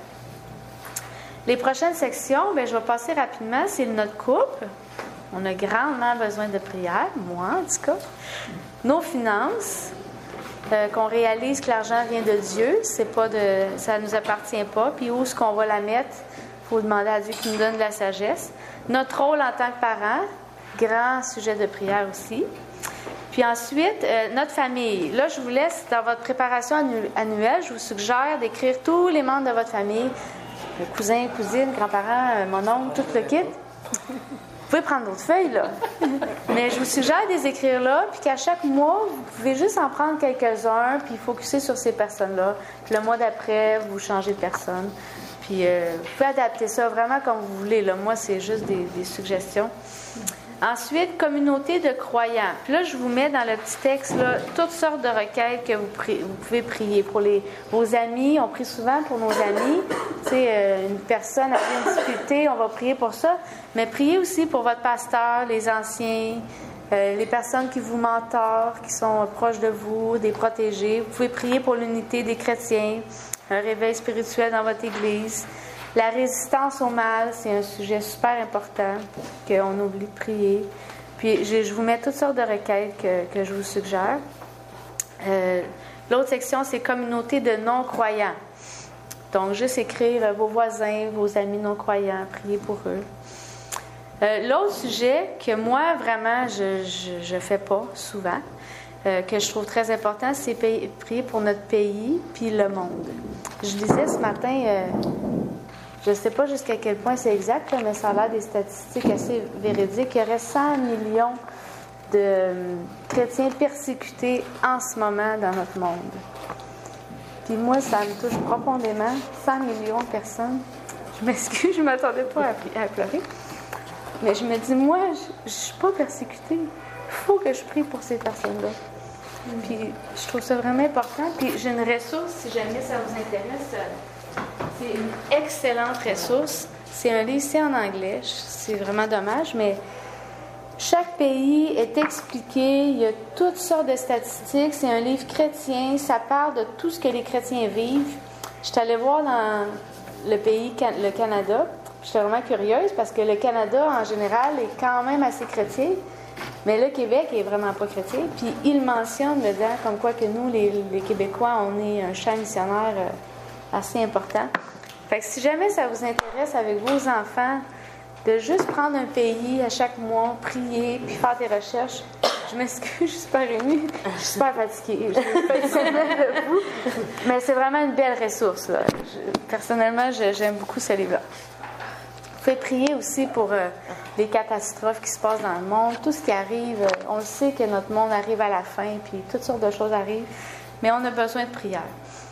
Les prochaines sections, bien, je vais passer rapidement, c'est notre couple. On a grandement besoin de prière, moi en tout cas. Nos finances. Euh, qu'on réalise que l'argent vient de Dieu, c'est pas de, ça ne nous appartient pas. Puis où est-ce qu'on va la mettre? Il faut demander à Dieu qui nous donne de la sagesse. Notre rôle en tant que parent, grand sujet de prière aussi. Puis ensuite, euh, notre famille. Là, je vous laisse, dans votre préparation annu- annuelle, je vous suggère d'écrire tous les membres de votre famille, cousins, cousines, grands-parents, euh, mon oncle, tout le kit. Vous pouvez prendre d'autres feuilles, là. Mais je vous suggère de les écrire là, puis qu'à chaque mois, vous pouvez juste en prendre quelques-uns, puis focusser sur ces personnes-là. Puis le mois d'après, vous changez de personne. Puis euh, vous pouvez adapter ça vraiment comme vous voulez, là. Moi, c'est juste des, des suggestions. Ensuite, communauté de croyants. Puis là, je vous mets dans le petit texte là, toutes sortes de requêtes que vous, pri- vous pouvez prier. Pour les, vos amis, on prie souvent pour nos amis. Tu sais, euh, une personne a une difficulté, on va prier pour ça. Mais priez aussi pour votre pasteur, les anciens, Euh, les personnes qui vous mentorent, qui sont proches de vous, des protégés. Vous pouvez prier pour l'unité des chrétiens, un réveil spirituel dans votre Église. La résistance au mal, c'est un sujet super important qu'on oublie de prier. Puis je, je vous mets toutes sortes de requêtes que, que je vous suggère. Euh, l'autre section, c'est communauté de non-croyants. Donc, juste écrire vos voisins, vos amis non-croyants, prier pour eux. Euh, l'autre sujet que moi, vraiment, je ne fais pas souvent, euh, que je trouve très important, c'est payer, prier pour notre pays puis le monde. Je lisais ce matin, euh, je ne sais pas jusqu'à quel point c'est exact, mais ça a l'air des statistiques assez véridiques. Il y aurait cent millions de euh, chrétiens persécutés en ce moment dans notre monde. Puis moi, ça me touche profondément. cent millions de personnes. Je m'excuse, je ne m'attendais pas à, à pleurer. Mais je me dis, moi, je ne suis pas persécutée. Il faut que je prie pour ces personnes-là. Puis je trouve ça vraiment important. Puis j'ai une ressource, si jamais ça vous intéresse. C'est une excellente ressource. C'est un livre, c'est en anglais. C'est vraiment dommage, mais chaque pays est expliqué. Il y a toutes sortes de statistiques. C'est un livre chrétien. Ça parle de tout ce que les chrétiens vivent. Je suis allée voir dans le pays, le Canada. J'étais vraiment curieuse parce que le Canada, en général, est quand même assez chrétien. Mais le Québec est vraiment pas chrétien. Puis il mentionne dedans comme quoi que nous, les, les Québécois, on est un champ missionnaire euh, assez important. Fait que si jamais ça vous intéresse avec vos enfants, de juste prendre un pays à chaque mois, prier, puis faire des recherches. Je m'excuse, je suis super émue. Je suis super fatiguée. Je suis pas de vous. Mais c'est vraiment une belle ressource, là. Je, personnellement, je, j'aime beaucoup ce livre-là. Vous pouvez prier aussi pour euh, les catastrophes qui se passent dans le monde, tout ce qui arrive. Euh, on le sait que notre monde arrive à la fin, puis toutes sortes de choses arrivent, mais on a besoin de prière.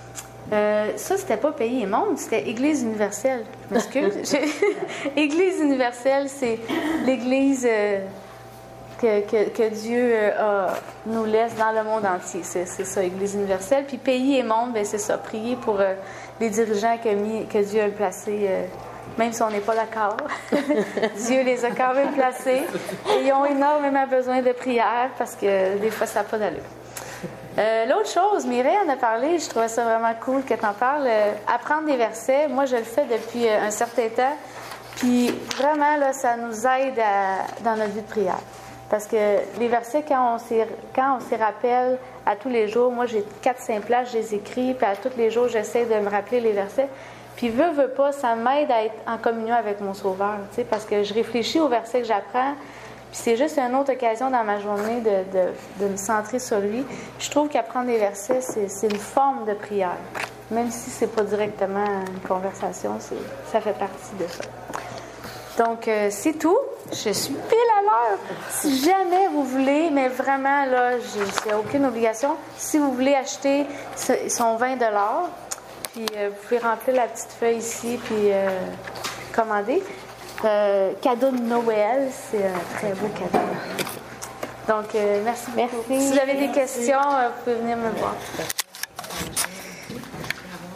Euh, ça, c'était pas Pays et Monde, c'était Église universelle. Je m'excuse. Église universelle, c'est l'Église euh, que, que, que Dieu euh, a, nous laisse dans le monde entier. C'est, c'est ça, Église universelle. Puis Pays et Monde, ben, c'est ça, prier pour euh, les dirigeants que, mis, que Dieu a placés. Euh, Même si on n'est pas d'accord, Dieu les a quand même placés. Et ils ont énormément besoin de prière parce que des fois, ça n'a pas d'allure. Euh, l'autre chose, Mireille en a parlé, je trouvais ça vraiment cool que tu en parles. Euh, apprendre des versets, moi, je le fais depuis euh, un certain temps. Puis vraiment, là, ça nous aide à, dans notre vie de prière. Parce que les versets, quand on s'y, quand on s'y rappelle à tous les jours, moi, j'ai quatre cinq places, je les écris, puis à tous les jours, j'essaie de me rappeler les versets. Puis, veux, veux pas, ça m'aide à être en communion avec mon Sauveur, tu sais, parce que je réfléchis aux versets que j'apprends, puis c'est juste une autre occasion dans ma journée de, de, de me centrer sur lui. Je trouve qu'apprendre des versets, c'est, c'est une forme de prière. Même si c'est pas directement une conversation, c'est, ça fait partie de ça. Donc, euh, c'est tout. Je suis pile à l'heure. Si jamais vous voulez, mais vraiment, là, j'ai, j'ai aucune obligation, si vous voulez acheter, ils sont vingt dollars. Puis euh, vous pouvez remplir la petite feuille ici, puis euh, commander. Euh, cadeau de Noël, c'est un très beau cadeau. Donc, euh, merci beaucoup. Merci. Si vous avez des questions, euh, vous pouvez venir me voir.